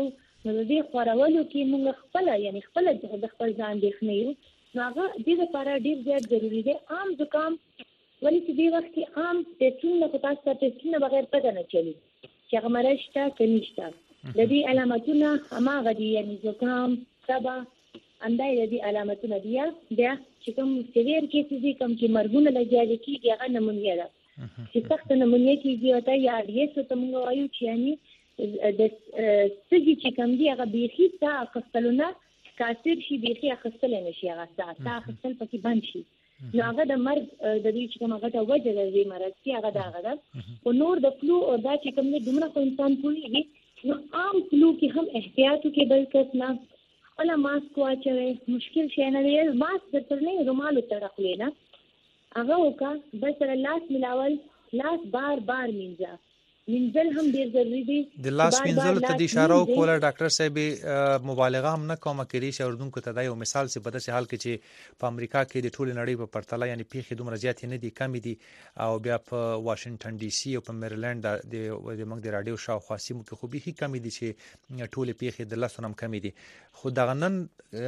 نو د دې خورولو کې موږ خپل د خپل ځان اندېښنې یو نو هغه د دې لپاره ډېر زیات ضروری دی. عام زکام ولې چې دې وخت کې عام ټیسټونه په تاسو ته ټیسټونه بغیر پته نه چلی چې هغه مرض شته که نشته. د دې علامتونه هماغه دي، یعنی زکام، تبه، همدای د دې علامتونه دي. بیا چې کوم سیویر کیسز دي، کوم چې مرګونه لګیږي کېږي، هغه نمونیا ده چې سخت نمونیا کېږي او ته یا ریس ته موږ وایو چې یعنی د سږي چې کوم دي هغه بیخي ساه اخیستلونه کاثر شي، بیخي اخیستل نه شي، هغه ساه اخیستل پکې بند شي. نو هغه د مرګ د دې چې کوم هغه ته وجه د دې مرض چې هغه ده. او نور د فلو او دا چې کوم دې دومره خو انسان پوهیږي نو عام فلو کې هم احتیاط وکړي، بل کس نه خپل ماسک واچوي، مشکل شي نه دی، ماسک د تر نه رومال تړخلې نه هغه وکړه، بس سره لاس ملاول، لاس بار بار منځل هم ډیر ضروری دي. د لاس منځل ته د اشاره وکوله ډاکټر صاحب مبالغه هم نه کوم کړي چې اردن کو ته دا یو مثال سي په داسې حال کې چې په امریکا کې د ټول نړۍ په پرتله یعنی پیخي دومره زیات نه دي، کم دي، او بیا په واشنگټن ډي سي او په میریلند د موږ د رادیو شاوخوا سیمو کې خو به کم دي چې ټول پیخي د لاسونو کم دي. خو دا نن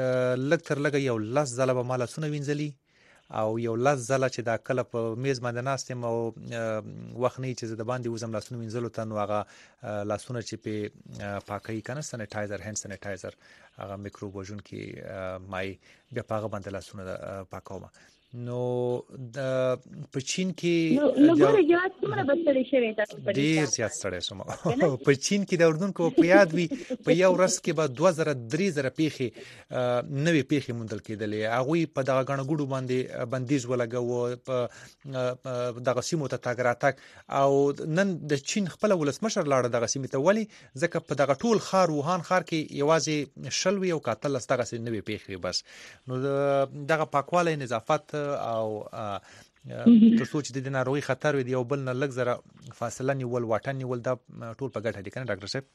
لږ تر لږه یو لاس ځله به مال سونه وینځلي او یو لاس ځله چې دا کله په میز باندې ناستم او وخت نه چې د باندې وزم لاسونه وینځلو ته نو هغه لاسونه چې په پاکي کنه سانیټایزر، هند سانیټایزر، هغه میکروب وژونکي مای بیا پاغه باندې لاسونه پاکوم. نو د په چین کې نو ګوره جواب څومره بدتري شوی تاسو په ډیر زیات ستړی شوم. په چین کې د اردن کو په یاد وی په یو ورځ کې به 2000-3000 پیخي نوې پیخي مندل کېدلې. هغه په دغه غنګړو باندې بندیز ولګاو، په دغه سیمو ته تاګ راتګ، او نن د چین خپل ولسمشر لاړ دغه سیمه ته، ولی ځکه په دغه ټول خار ووهان خار کې یوازې شلوي او قاتل دغه نوې پیخي بس. نو دغه پاکواله نظافت او ترڅو چې د ناروغي خطر وي یو بل نه لږ زره فاصله نیول، واټن نیول، دا ټول په ګټه دي کنه ډاکټر صاحب؟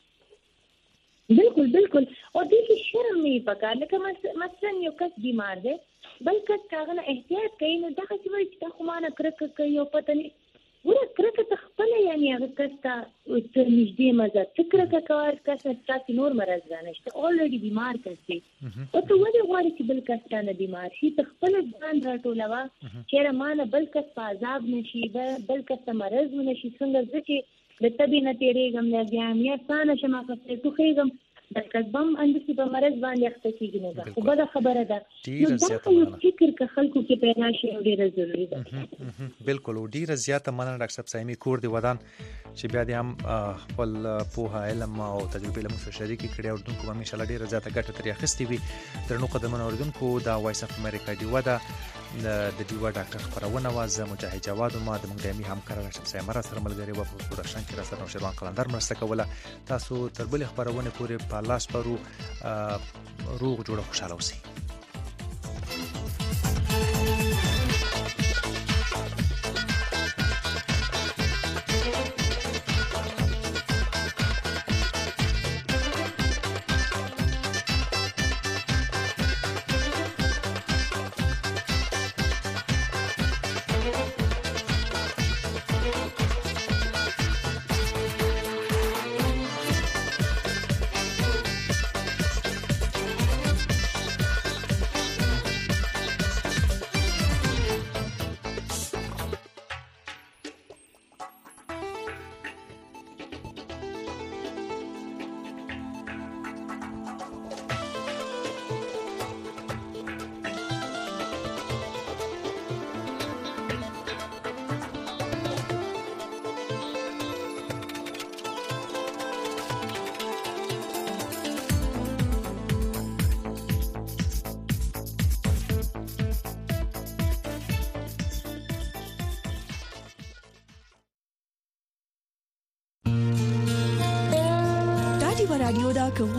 بالکل او دې کې شرم نه پکار، لکه مثلا یو کس بیمار دی بل کس کاغه احتیاط کوي نو دغه چې وایي چې خو ما نه کرک کوي او پته نه ګوره کرک ته خپل یعنی هغه کس ته نږدې مزه فکر کار کس تاسو نور مرز غنښت اولریډي بیمار کس دی او ته ولې غواړې چې بل کس نه بیمار شي؟ ته خپل ځان راټولوا چې رمانه بل کس په عذاب نشي، بل کس مرز نشي. څنګه چې د طبي نه تیریږم نه بیا مې ستانه شمه خپل توخېږم بلکې بم اندسي په مرز باندې اخته کیږي نه خو بل خبره ده. نو دا یو فکر که خلکو کې پیدا شي ډیره ضروری ده. بالکل ډیره زیاته مننه ډاکټر صاحب سایمي کور دی ودان چې بیا دې هم خپل پوهه علم او تجربه له موږ شریک کړي او دونکو به ان شاء الله ډیره زیاته ګټه ترې اخیستې وي. درنو قدمونه اوردونکو دا وایس اف امریکا دی ودا د دیوا ډاکټر خبرونه واز مجاهد جواد ما د موږ دایمي همکار ډاکټر صاحب مرا سره ملګری و په پورا شان کې را سره شروان قلندر مرسته کوله. تاسو تر بل خبرونه پورې په لاس پرو روغ جوړ خوشاله اوسئ. رادیو دا